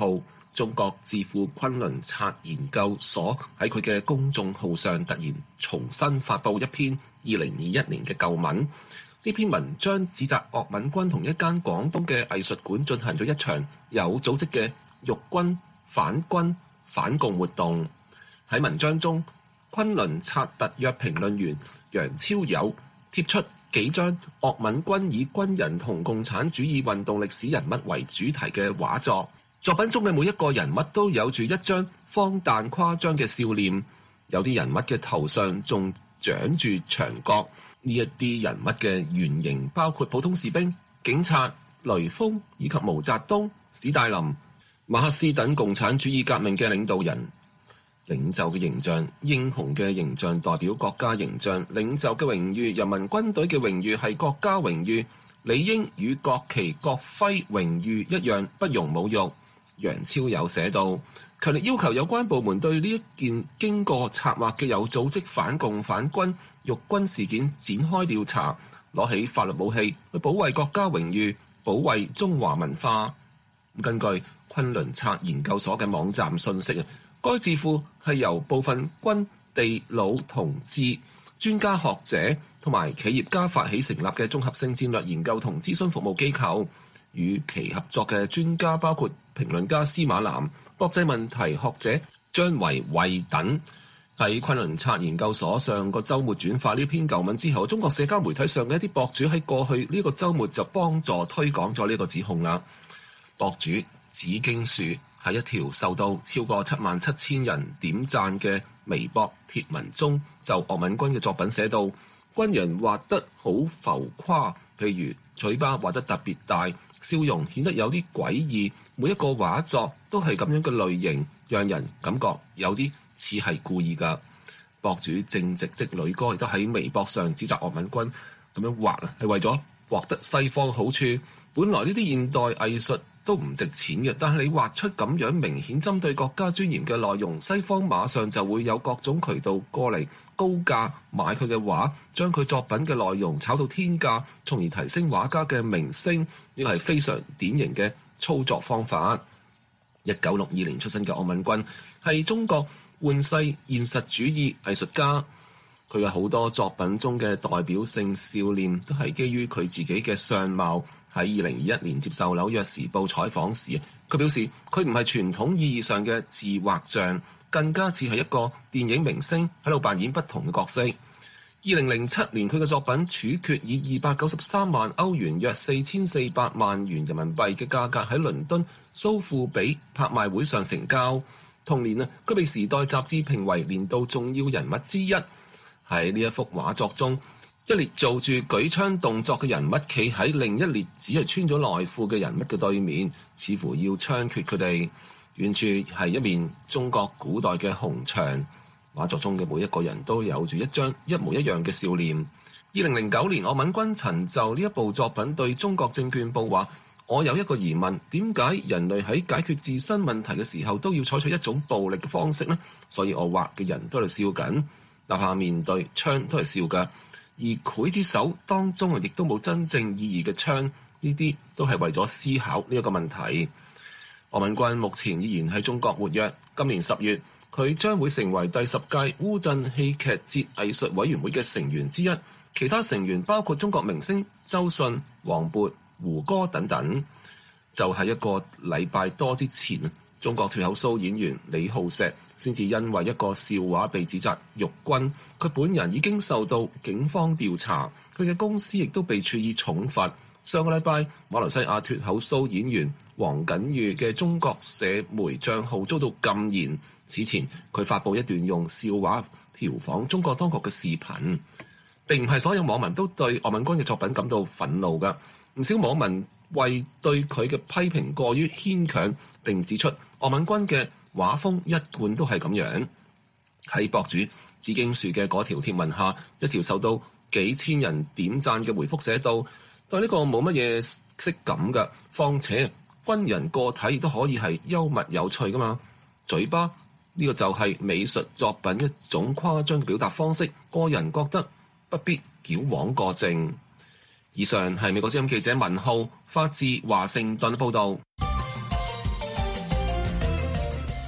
中國智庫昆侖策研究所喺佢嘅公眾號上突然重新發布一篇二零二一年嘅舊文。呢篇文章指責岳敏君同一間廣東嘅藝術館進行咗一場有組織嘅辱軍、反軍、反共活動。喺文章中，昆侖策特約評論員楊超友貼出幾張岳敏君以軍人同共產主義運動歷史人物為主題嘅畫作。作品中嘅每一個人物都有住一張荒誕誇張嘅笑臉，有啲人物嘅頭上仲長住長角。呢一啲人物嘅原型包括普通士兵、警察、雷鋒以及毛澤東、史大林、馬克思等共產主義革命嘅領導人。領袖嘅形象、英雄嘅形象代表國家形象，領袖嘅榮譽、人民軍隊嘅榮譽係國家榮譽，理應與國旗、國徽榮譽一樣，不容侮辱。楊超友寫道，強烈要求有關部門對呢一件經過策劃嘅有組織反共反軍辱軍事件展開調查，攞起法律武器去保衛國家榮譽，保衛中華文化。根據昆侖策研究所嘅網站信息，該智庫係由部分軍地老同志專家學者同埋企業家發起成立嘅綜合性戰略研究同諮詢服務機構。與其合作嘅專家包括評論家司馬南、國際問題學者張維衛等。喺昆侖策研究所上個週末轉發呢篇舊文之後，中國社交媒體上嘅一啲博主喺過去呢個週末就幫助推廣咗呢個指控啦。博主紫荊樹喺一條受到超過七萬七千人點讚嘅微博貼文中，就岳敏君嘅作品寫道：軍人畫得好浮誇，譬如嘴巴畫得特別大，笑容顯得有啲詭異，每一個畫作都係咁樣嘅類型，讓人感覺有啲似係故意㗎。博主正直的女歌亦都喺微博上指責岳敏君咁樣畫啊，係為咗獲得西方好處。本來呢啲現代藝術都唔值錢嘅，但係你畫出咁樣明顯針對國家尊嚴嘅內容，西方馬上就會有各種渠道過嚟高價買佢嘅畫，將佢作品嘅內容炒到天價，從而提升畫家嘅名聲。呢個係非常典型嘅操作方法。一九六二年出生嘅岳敏君係中國換世現實主義藝術家，佢嘅好多作品中嘅代表性笑臉都係基於佢自己嘅相貌。喺二零二一年接受紐約時報採訪時，佢表示佢唔係傳統意義上嘅自畫像，更加似係一個電影明星喺度扮演不同嘅角色。二零零七年佢嘅作品《處決》以二百九十三萬歐元約四千四百萬元人民幣嘅價格喺倫敦蘇富比拍賣會上成交。同年啊，佢被《時代》雜誌評為年度重要人物之一。喺呢一幅畫作中，一列做住舉槍動作嘅人物企喺另一列只係穿咗內褲嘅人物嘅對面，似乎要槍決佢哋。遠處係一面中國古代嘅紅牆，畫作中嘅每一個人都有住一張一模一樣嘅笑臉。二零零九年，岳敏君曾就呢一部作品對中國證券報話：我有一個疑問，點解人類喺解決自身問題嘅時候都要採取一種暴力嘅方式呢？所以我畫嘅人都係笑緊，哪怕面對槍都係笑㗎。而劊子手當中亦都冇真正意義嘅槍，呢啲都係為咗思考呢一個問題。岳敏君目前依然喺中國活躍，今年十月佢將會成為第十屆烏鎮戲劇節藝術委員會嘅成員之一，其他成員包括中國明星周迅、黃渤、胡歌等等。就喺一個禮拜多之前，中國脫口秀演員李浩石先至因為一個笑話被指責辱軍，佢本人已經受到警方調查，佢嘅公司亦都被處以重罰。上個禮拜，馬來西亞脫口秀演員黃景瑜嘅中國社媒帳號遭到禁言。此前，佢發布一段用笑話調侃中國當局嘅視頻。並唔係所有網民都對岳敏君嘅作品感到憤怒㗎，唔少網民為對佢嘅批評過於牽強，並指出岳敏君嘅畫風一貫都係咁樣。喺博主紫荊樹嘅嗰條貼文下，一條受到幾千人點讚嘅回覆寫道：對呢個冇乜嘢色感㗎，況且軍人個體亦都可以係幽默有趣㗎嘛。嘴巴呢個就係美術作品一種誇張嘅表達方式，個人覺得不必矯枉過正。以上係美國之音記者文浩發自華盛頓報導。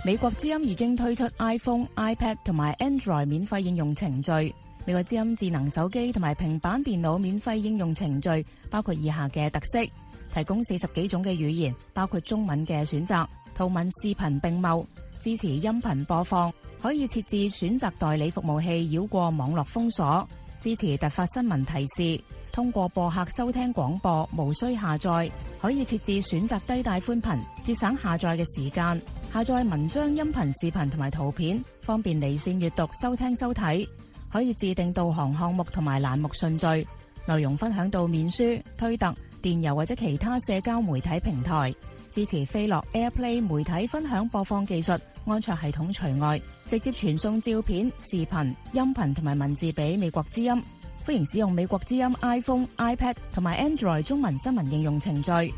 美國之音已經推出 iPhone、iPad 同埋 Android 免費應用程序。美國之音智能手機同埋平板電腦免費應用程序包括以下嘅特色：提供四十幾種嘅語言，包括中文嘅選擇，圖文視頻並茂，支持音頻播放，可以設置選擇代理服務器繞過網絡封鎖，支持突發新聞提示，通過播客收聽廣播，無需下載，可以設置選擇低帶寬頻，節省下載嘅時間，下載文章、音頻、視頻同埋圖片，方便離線閱讀、收聽收睇，可以自定導航項目同埋欄目順序，內容分享到面書、推特、電郵或者其他社交媒體平台，支持飛樂 AirPlay 媒體分享播放技術，安卓系統除外，直接傳送照片、視頻、音頻同埋文字俾美國之音。歡迎使用美國之音 iPhone、iPad 同埋 Android 中文新聞應用程序。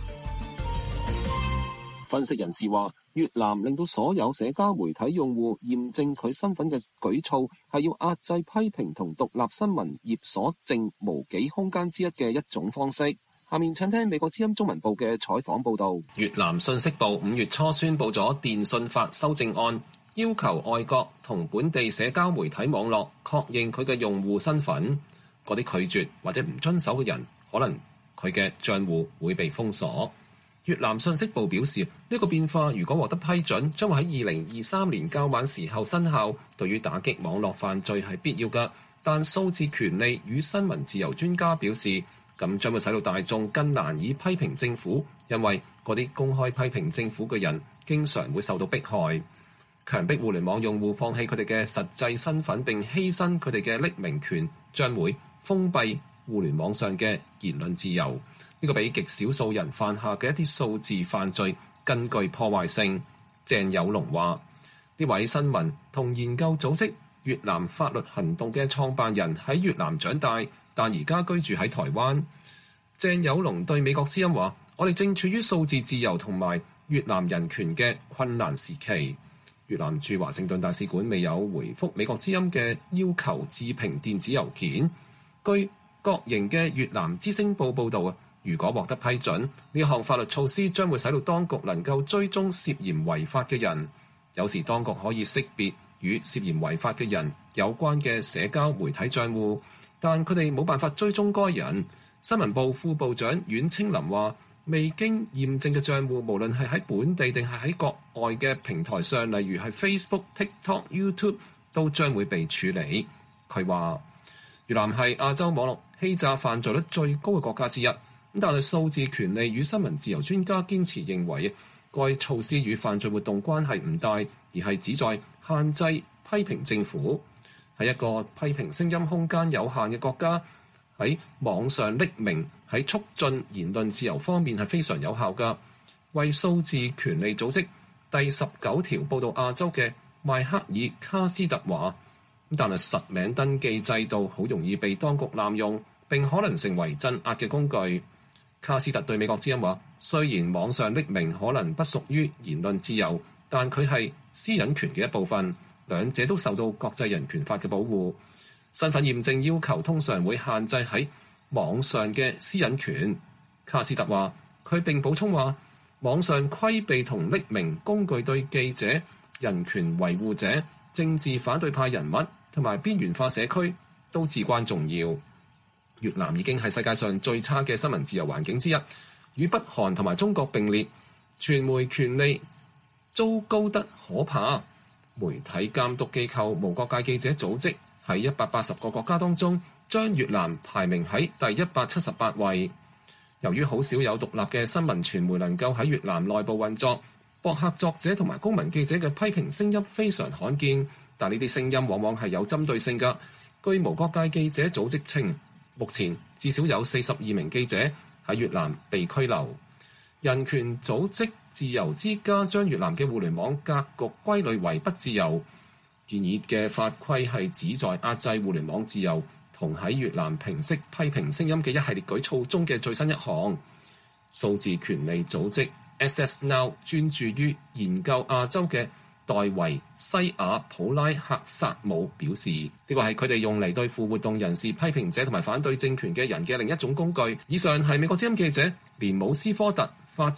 分析人士話，越南令到所有社交媒體用戶驗證佢身份嘅舉措，係要壓制批評同獨立新聞業所剩無幾空間之一嘅一種方式。下面請聽美國之音中文部嘅採訪報導。 越南信息部五月初宣布咗電訊法修正案，要求外國同本地社交媒體網絡確認佢嘅用戶身份。嗰啲拒絕或者唔遵守嘅人，可能佢嘅帳戶會被封鎖。越南信息部表示，呢個變化如果獲得批准，將會喺二零二三年較晚時候生效。對於打擊網絡犯罪係必要嘅，但數字權利與新聞自由專家表示，咁將會使到大眾更難以批評政府，因為嗰啲公開批評政府嘅人經常會受到迫害。強迫互聯網用戶放棄佢哋嘅實際身份並犧牲佢哋嘅匿名權，將會封閉互聯網上嘅言論自由。呢個比極少數人犯下嘅一啲數字犯罪更具破壞性。鄭有龍話：呢位新聞同研究組織越南法律行動嘅創辦人喺越南長大，但而家居住喺台灣。鄭有龍對美國之音話：我哋正處於數字自由同埋越南人權嘅困難時期。越南駐華盛頓大使館未有回覆美國之音嘅要求置評電子郵件。據國營嘅越南之聲報報導，如果獲得批准，呢項法律措施將會使到當局能夠追蹤涉嫌違法嘅人。有時當局可以識別與涉嫌違法嘅人有關嘅社交媒體帳戶，但佢哋冇辦法追蹤該人。新聞部副部長阮清林話：未經驗證嘅帳戶，無論係喺本地定係喺國外嘅平台上，例如係 Facebook、TikTok、YouTube， 都將會被處理。佢話：越南係亞洲網絡欺詐犯罪率最高嘅國家之一，但係數字權利與新聞自由專家堅持認為，該措施與犯罪活動關係唔大，而係旨在限制批評政府。喺一個批評聲音空間有限嘅國家，喺網上匿名喺促進言論自由方面係非常有效㗎。為數字權利組織第十九條報導亞洲嘅邁克爾卡斯特話：但係實名登記制度好容易被當局濫用，並可能成為鎮壓嘅工具。卡斯特對美國之音話：雖然網上匿名可能不屬於言論自由，但佢係私隱權嘅一部分，兩者都受到國際人權法嘅保護。身份驗證要求通常會限制喺網上嘅私隱權。卡斯特話：佢並補充話，網上規避同匿名工具對記者、人權維護者、政治反對派人物同埋邊緣化社區都至關重要。越南已經係世界上最差嘅新聞自由環境之一，與北韓同埋中國並列。傳媒權利糟糕得可怕。媒體監督機構無國界記者組織喺一百八十個國家當中，將越南排名喺第一百七十八位。由於好少有獨立嘅新聞傳媒能夠喺越南內部運作，博客作者同埋公民記者嘅批評聲音非常罕見，但呢啲聲音往往係有針對性㗎。據無國界記者組織稱，目前至少有四十二名記者喺越南被拘留。人權組織自由之家將越南嘅互聯網格局歸類為不自由，建議嘅法規係旨在壓制互聯網自由同喺越南平息批評聲音嘅一系列舉措中嘅最新一項。數字權利組織 S S Now 專注於研究亞洲嘅代維西亞普拉克薩姆表示，呢個係佢哋用嚟對付活動人士、批評者同埋反對政權嘅人嘅另一種工具。以上係美國之音記者連姆斯科特法治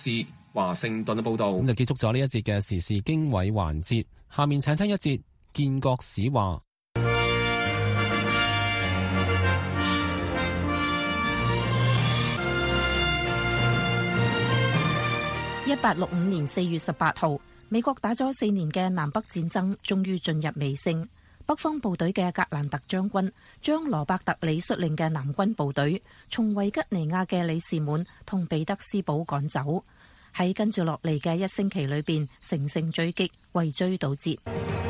華盛頓嘅報導。 咁就結束咗呢一節嘅時事經緯環節，下面請聽一節建國史話。 一八六五年四月十八號，美國打咗四年嘅南北戰爭終於進入尾聲。北方部隊嘅格蘭特將軍將羅伯特里率領嘅南軍部隊從維吉尼亞嘅里士滿同彼得斯堡趕走，喺跟住落嚟嘅一星期裏邊乘勝追擊，圍追堵截。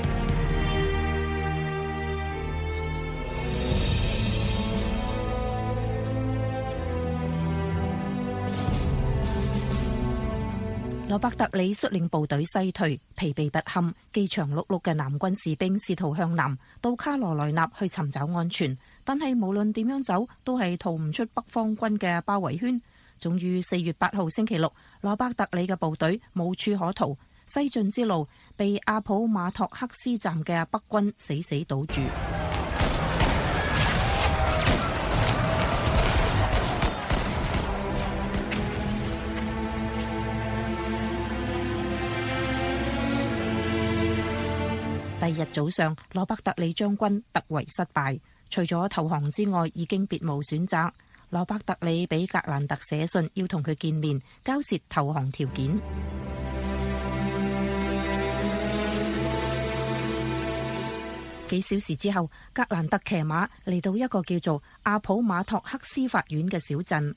羅伯特里率領部隊西退，疲憊不堪，飢腸轆轆嘅南軍士兵試圖向南到卡羅來納去尋找安全，但係無論點樣走，都係逃唔出北方軍嘅包圍圈。終於四月八號星期六，羅伯特里嘅部隊無處可逃，西進之路被阿普馬托克斯站嘅北軍死死堵住。第二日早上，羅伯特里將軍突圍失敗，除咗投降之外，已經別無選擇。羅伯特里俾格蘭特寫信，要同佢見面，交涉投降條件。幾小時之後，格蘭特騎馬嚟到一個叫做阿普馬托克斯法院嘅小鎮。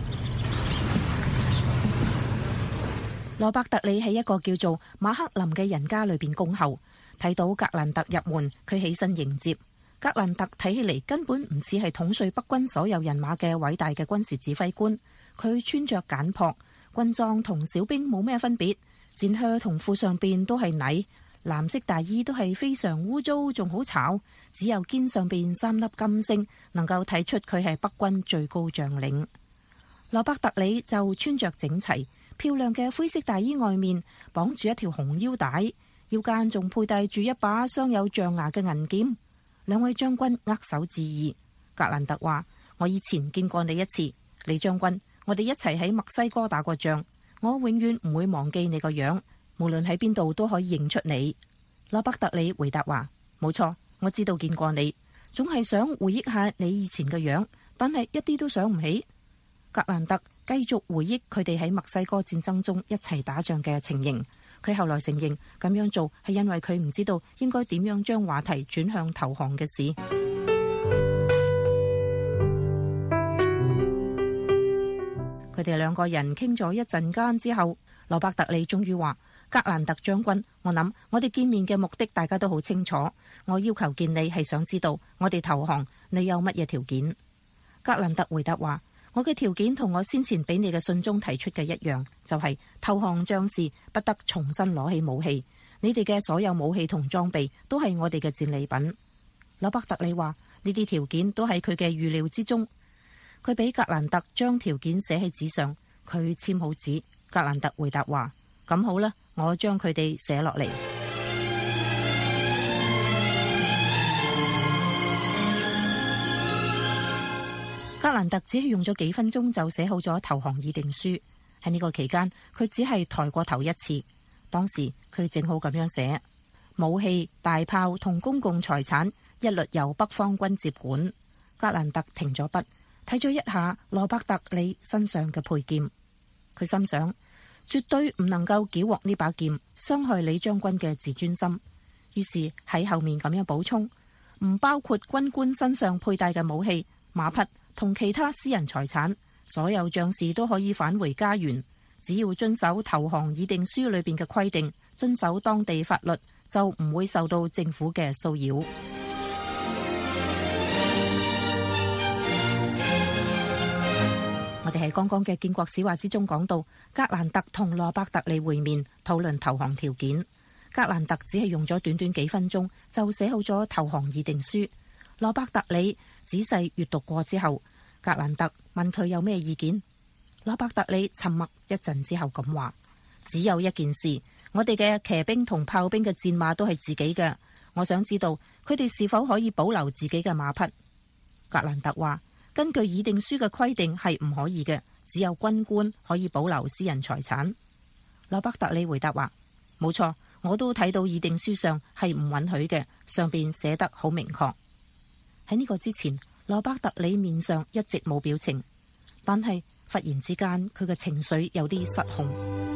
羅伯特里喺一個叫做馬克林嘅人家裏邊恭候。睇到格蘭特入門，佢起身迎接。格蘭特睇起嚟根本唔似係統帥北軍所有人馬嘅偉大嘅軍事指揮官。佢穿着簡樸，軍裝同小兵冇咩分別，戰靴同褲上邊都係泥，藍色大衣都係非常污糟，仲好吵。只有肩上邊三粒金星，能夠睇出佢係北軍最高將領。羅伯特里就穿着整齊，漂亮嘅灰色大衣外面綁住一條紅腰帶，腰間仲佩戴住一把鑲有象牙嘅銀劍。兩位將軍握手致意。格蘭特話：我以前見過你一次，李將軍，我哋一齊喺墨西哥打過仗，我永遠唔會忘記你個樣，無論喺邊度都可以認出你。羅伯特里回答話：冇錯，我知道見過你，總係想回憶下你以前嘅樣，但係一啲都想唔起。格蘭特繼續回憶佢哋喺墨西哥戰爭中一齊打仗嘅情形。佢後來承認咁樣做係因為佢唔知道應該點樣將話題轉向投降嘅事。佢哋兩個人傾咗一陣間之後，羅伯特里終於話：格蘭特將軍，我諗我哋見面嘅目的大家都好清楚。我要求見你係想知道我哋投降，你有乜嘢條件？格蘭特回答話：我嘅條件同我先前俾你嘅信中提出嘅一樣，就係投降將士不得重新攞起武器，你哋嘅所有武器同裝備都係我哋嘅戰利品。羅伯特里話：呢啲條件都喺佢嘅預料之中。佢俾格蘭特將條件寫喺紙上，佢簽好紙。格蘭特回答話：咁好啦，我將佢哋寫落嚟。格蘭特只係用咗幾分鐘就寫好咗投降議定書。喺呢個期間，佢只係抬過頭一次。當時佢正好咁樣寫：武器、大炮同公共財產一律由北方軍接管。格蘭特停咗筆，睇咗一下羅伯特里身上嘅佩劍，佢心想：絕對唔能夠繳獲呢把劍，傷害李將軍嘅自尊心。於是喺後面咁樣補充：唔包括軍官身上佩戴嘅武器、馬匹同其他私人財產，所有將士都可以返回家園，只要遵守投降議定書裏邊嘅規定，遵守當地法律，就唔會受到政府嘅騷擾。我哋喺剛剛嘅建國史話之中講到，格蘭特同羅伯特里會面討論投降條件。格蘭特只係用咗短短幾分鐘就寫好咗投降議定書。羅伯特里仔細閱讀過之後，格蘭特問佢有咩意見。羅伯特里沉默一陣之後咁話：只有一件事，我哋嘅騎兵同炮兵嘅戰馬都係自己嘅，我想知道佢哋是否可以保留自己嘅馬匹。格蘭特話：根據議定書嘅規定係唔可以嘅，只有軍官可以保留私人財產。 羅伯特里回答話：冇錯，我都睇到議定書上係唔允許嘅，上邊寫得好明確。喺呢個之前，羅伯特里面上一直冇表情，但係忽然之間佢嘅情緒有啲失控。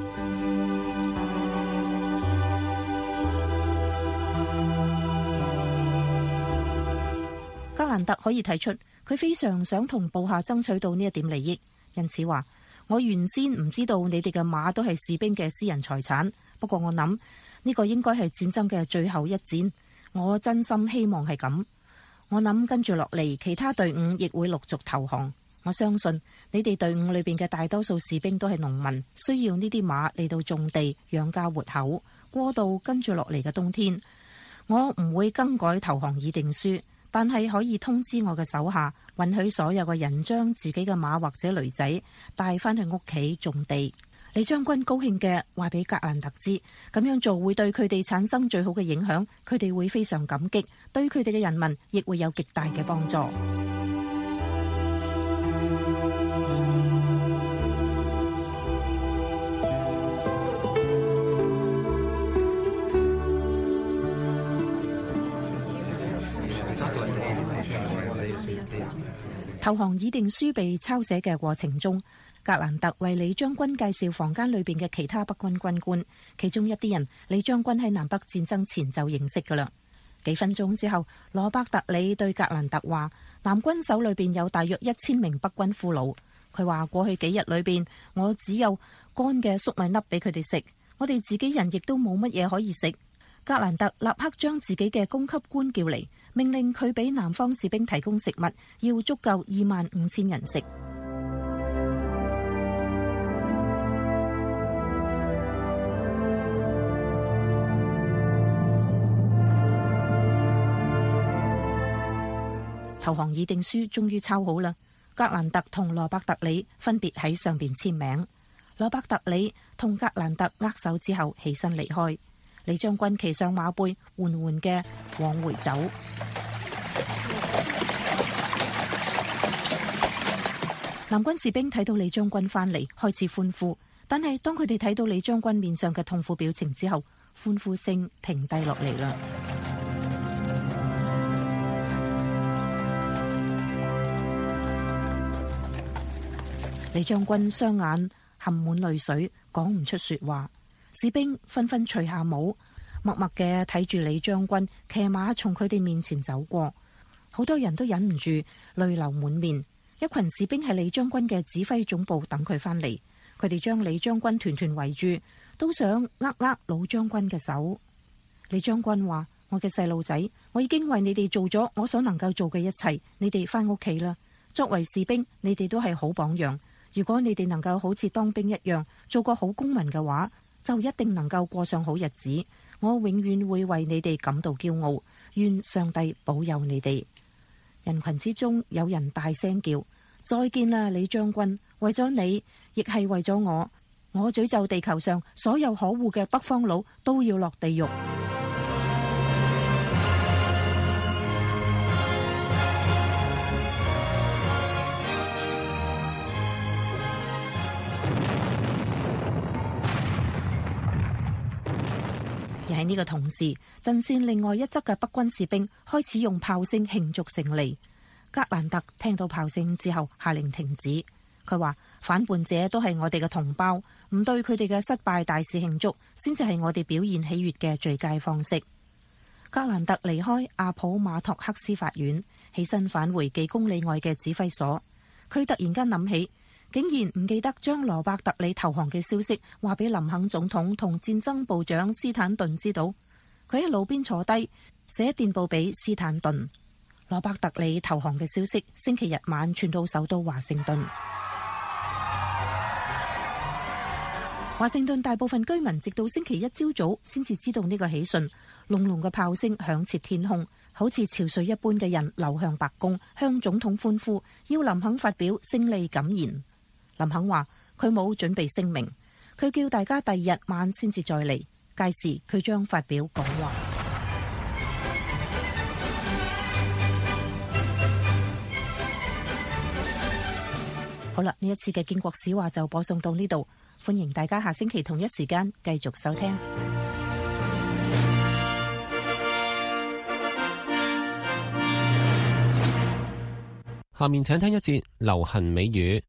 格蘭特可以睇出佢非常想同部下爭取到呢一點利益，因此話：我原先唔知道你哋嘅馬都係士兵嘅私人財產，不過我諗呢個應該係戰爭嘅最後一戰，我真心希望係咁。我諗跟住落嚟，其他隊伍亦會陸續投降。我相信你哋隊伍裏邊嘅大多數士兵都係農民，需要呢啲馬嚟到種地養家活口，過渡跟住落嚟嘅冬天。我唔會更改投降議定書，但係可以通知我嘅手下，允許所有嘅人將自己嘅馬或者驢仔帶翻去屋企種地。李將軍高興嘅話俾格蘭特知，咁樣做會對佢哋產生最好嘅影響，佢哋會非常感激，對佢哋嘅人民亦會有極大嘅幫助。投降議定書被抄寫嘅過程中，格蘭特為李將軍介紹房間裏邊嘅其他北軍軍官，其中一啲人李將軍喺南北戰爭前就認識噶啦。幾分鐘之後，羅伯特里對格蘭特話：南軍手裏邊有大約一千名北軍俘虜。佢話過去幾日裏邊，我只有乾嘅粟米粒俾佢哋食，我哋自己人亦都冇乜嘢可以食。格蘭特立刻將自己嘅供給官叫嚟，命令佢俾南方士兵提供食物，要足夠二萬五千人食。投降議定書終於抄好啦，格蘭特同羅伯特里分別喺上邊簽名。羅伯特里同格蘭特握手之後起身離開。李將軍騎上馬背，緩緩嘅往回走。南軍士兵睇到李將軍返嚟，開始歡呼，但係當佢哋睇到李將軍面上嘅痛苦表情之後，歡呼聲停低落嚟啦。李將軍雙眼含滿淚水，講唔出說話。士兵紛紛除下帽，默默嘅睇住李將軍騎馬從佢哋面前走過。好多人都忍唔住淚流滿面。一群士兵喺李將軍嘅指揮總部等佢返嚟，佢哋將李將軍團團圍住，都想握握老將軍嘅手。李將軍話：我嘅細路仔，我已經為你哋做咗我所能夠做嘅一切，你哋返屋企啦。作為士兵，你哋都係好榜樣。如果你哋能夠好似當兵一樣做個好公民嘅話，就一定能夠過上好日子。我永遠會為你哋感到驕傲，願上帝保佑你哋。人群之中有人大聲叫：再見啦，李將軍！為咗你，亦係為咗我，我詛咒地球上所有可惡嘅北方佬都要落地獄。而喺呢個同時，陣線另外一側嘅北軍士兵開始用炮聲慶祝勝利。格蘭特聽到炮聲之後，下令停止。佢話：反叛者都係我哋嘅同胞，唔對佢哋嘅失敗大肆慶祝，先至係我哋表現喜悅嘅最佳方式。格蘭特離開阿普馬托克斯法院，起身返回幾公里外嘅指揮所。佢突然間諗起，竟然唔記得將羅伯特里投降嘅消息話俾林肯總統同戰爭部長斯坦頓知道。佢喺路邊坐低寫電報俾斯坦頓。羅伯特里投降嘅消息星期日晚傳到首都華盛頓。華盛頓大部分居民直到星期一朝早先至知道呢個喜訊。隆隆嘅炮聲響徹天空，好似潮水一般嘅人流向白宮，向總統歡呼，要林肯發表勝利感言。林肯話佢冇準備聲明，佢叫大家第二日晚先至再嚟，屆時佢將發表講話。好啦，呢一次嘅建國史話就播送到呢度。 歡迎大家下星期同一時間繼續收聽。 下面請聽一節流行美語。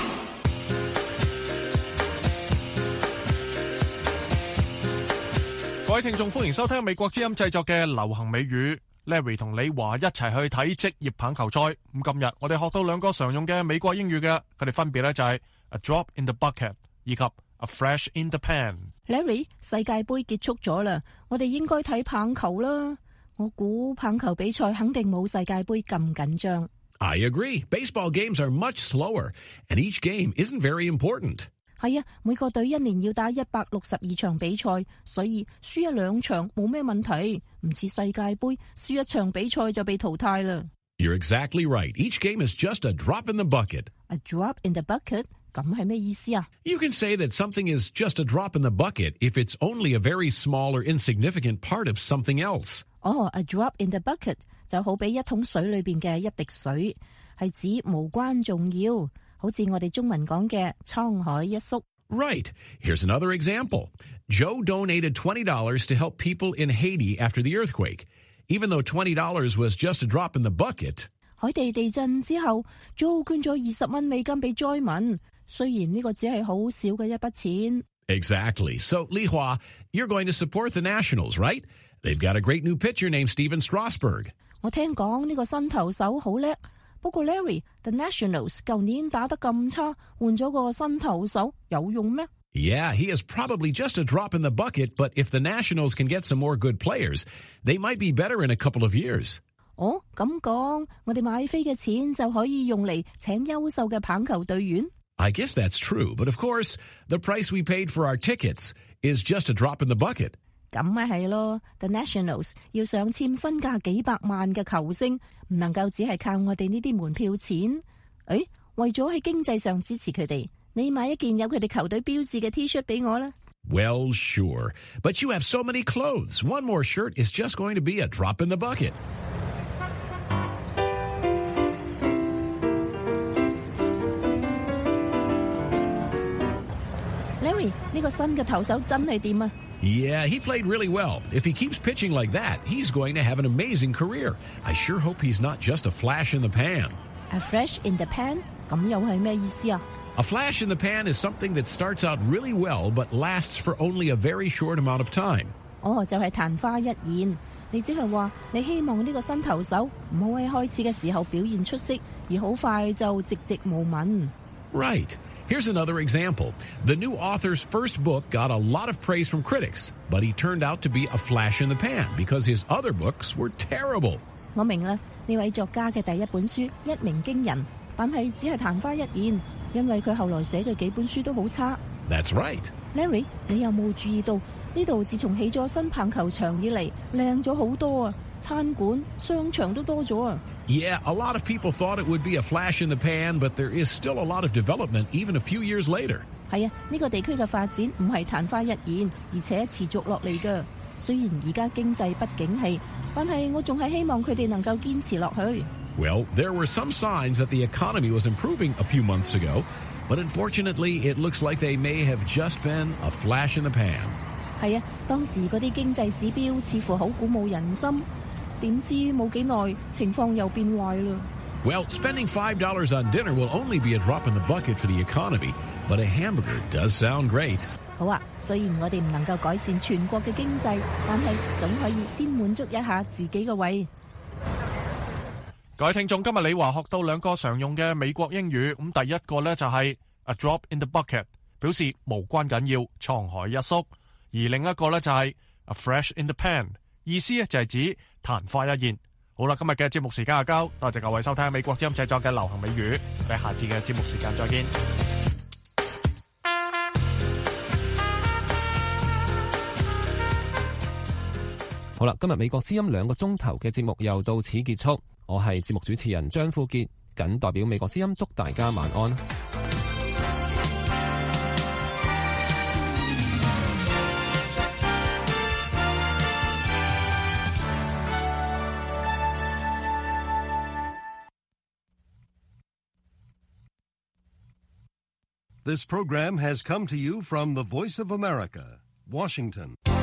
各位聽眾，歡迎收聽美國之音製作嘅流行美語。Larry 同李華一齊去睇職業棒球賽。咁今日我哋學到兩個常用嘅美國英語嘅，佢哋分別咧就係 a drop in the bucket 以及 a flash in the pan。 Larry， 世界盃結束咗啦，我哋應該睇棒球啦。我估棒球比賽肯定冇世界盃咁緊張。 I agree. Baseball games are much slower, and each game isn't very important. 係啊，每個隊一年要打一百六十二場比賽，所以輸一兩場冇咩問題，唔似世界盃輸一場比賽就被淘汰啦。 You're exactly right. Each game is just a drop in the bucket. A drop in the bucket？ 咁係咩意思啊？ You can say that something is just a drop in the bucket if it's only a very small or insignificant part of something else. 哦、oh, a drop in the bucket 就好比一桶水裏邊嘅一滴水，係指無關重要，好似我哋中文講嘅滄海一粟。 Right. Here's another example. Joe donated twenty dollars to help people in Haiti after the earthquake. Even though twenty dollars was just a drop in the bucket. 海地地震之後 ，Joe 捐咗二十蚊美金俾災民，雖然呢個只係好少嘅一筆錢。 Exactly. So, Li Hua, you're going to support the Nationals, right? They've got a great new pitcher named Steven Strasburg. 我聽講呢個新投手好叻，不過 Larry，The Nationals 舊年打得咁差，換咗個新投手有用咩？ Yeah, he is probably just a drop in the bucket, but if the Nationals can get some more good players, they might be better in a couple of years. 哦，咁講，我哋買飛嘅錢就可以用嚟請優秀嘅棒球隊員。 I guess that's true, but of course, the price we paid for our tickets is just a drop in the bucket. 咁咪係咯 ，The Nationals 要上簽身價幾百萬嘅球星，唔能夠只係靠我哋呢啲門票錢。誒，為咗喺經濟上支持佢哋，你買一件有佢哋球隊標誌嘅 T-shirt 俾我啦。 Well, sure, but you have so many clothes. One more shirt is just going to be a drop in the bucket. Larry， 呢個新嘅投手真係掂啊！ Yeah, he played really well. If he keeps pitching like that, he's going to have an amazing career. I sure hope he's not just a flash in the pan. A flash in the pan? 咁又係咩意思啊？ A flash in the pan is something that starts out really well but lasts for only a very short amount of time. 哦，就係曇花一現。你即係話你希望呢個新投手唔好喺開始嘅時候表現出色，而好快就寂寂無聞。 Right. Here's another example. The new author's first book got a lot of praise from critics, but he turned out to be a flash in the pan because his other books were terrible. 我明啦，呢位作家嘅第一本書一鳴驚人，但係只係曇花一現，因為佢後來寫嘅幾本書都好差。 That's right. Larry， 你有冇注意到呢度自從起咗新棒球場以嚟，靚咗好多啊！餐館、商場都多咗啊！ Yeah, a lot of people thought it would be a flash in the pan, but there is still a lot of development even a few years later. 係啊，呢個地區嘅發展唔係曇花一現，而且持續落嚟㗎。雖然而家經濟不景氣，但係我仲係希望佢哋能夠堅持落去。 Well, there were some signs that the economy was improving a few months ago, but unfortunately, it looks like they may have just been a flash in the pan. 係啊，當時嗰啲經濟指標似乎好鼓舞人心。點知冇幾耐，情況又變壞啦。 Well, spending five dollars on dinner will only be a drop in the bucket for the economy, but a hamburger does sound great. 好啊，雖然我哋唔能夠改善全國嘅經濟，但係總可以先滿足一下自己嘅胃。 各位聽眾，今日李華學到兩個常用嘅美國英語，咁第一個呢就係 a drop in the bucket， 表示無關緊要，滄海一粟；而另一個呢就係 a flash in the pan， 意思就係指曇花一現。好啦，今日嘅節目時間就夠，多謝各位收聽美國之音製作嘅流行美語，我哋下次嘅節目時間再見。 好啦，今日美國之音兩個鐘頭嘅節目又到此結束，我係節目主持人張富傑，謹代表美國之音祝大家晚安。 This program has come to you from the Voice of America, Washington.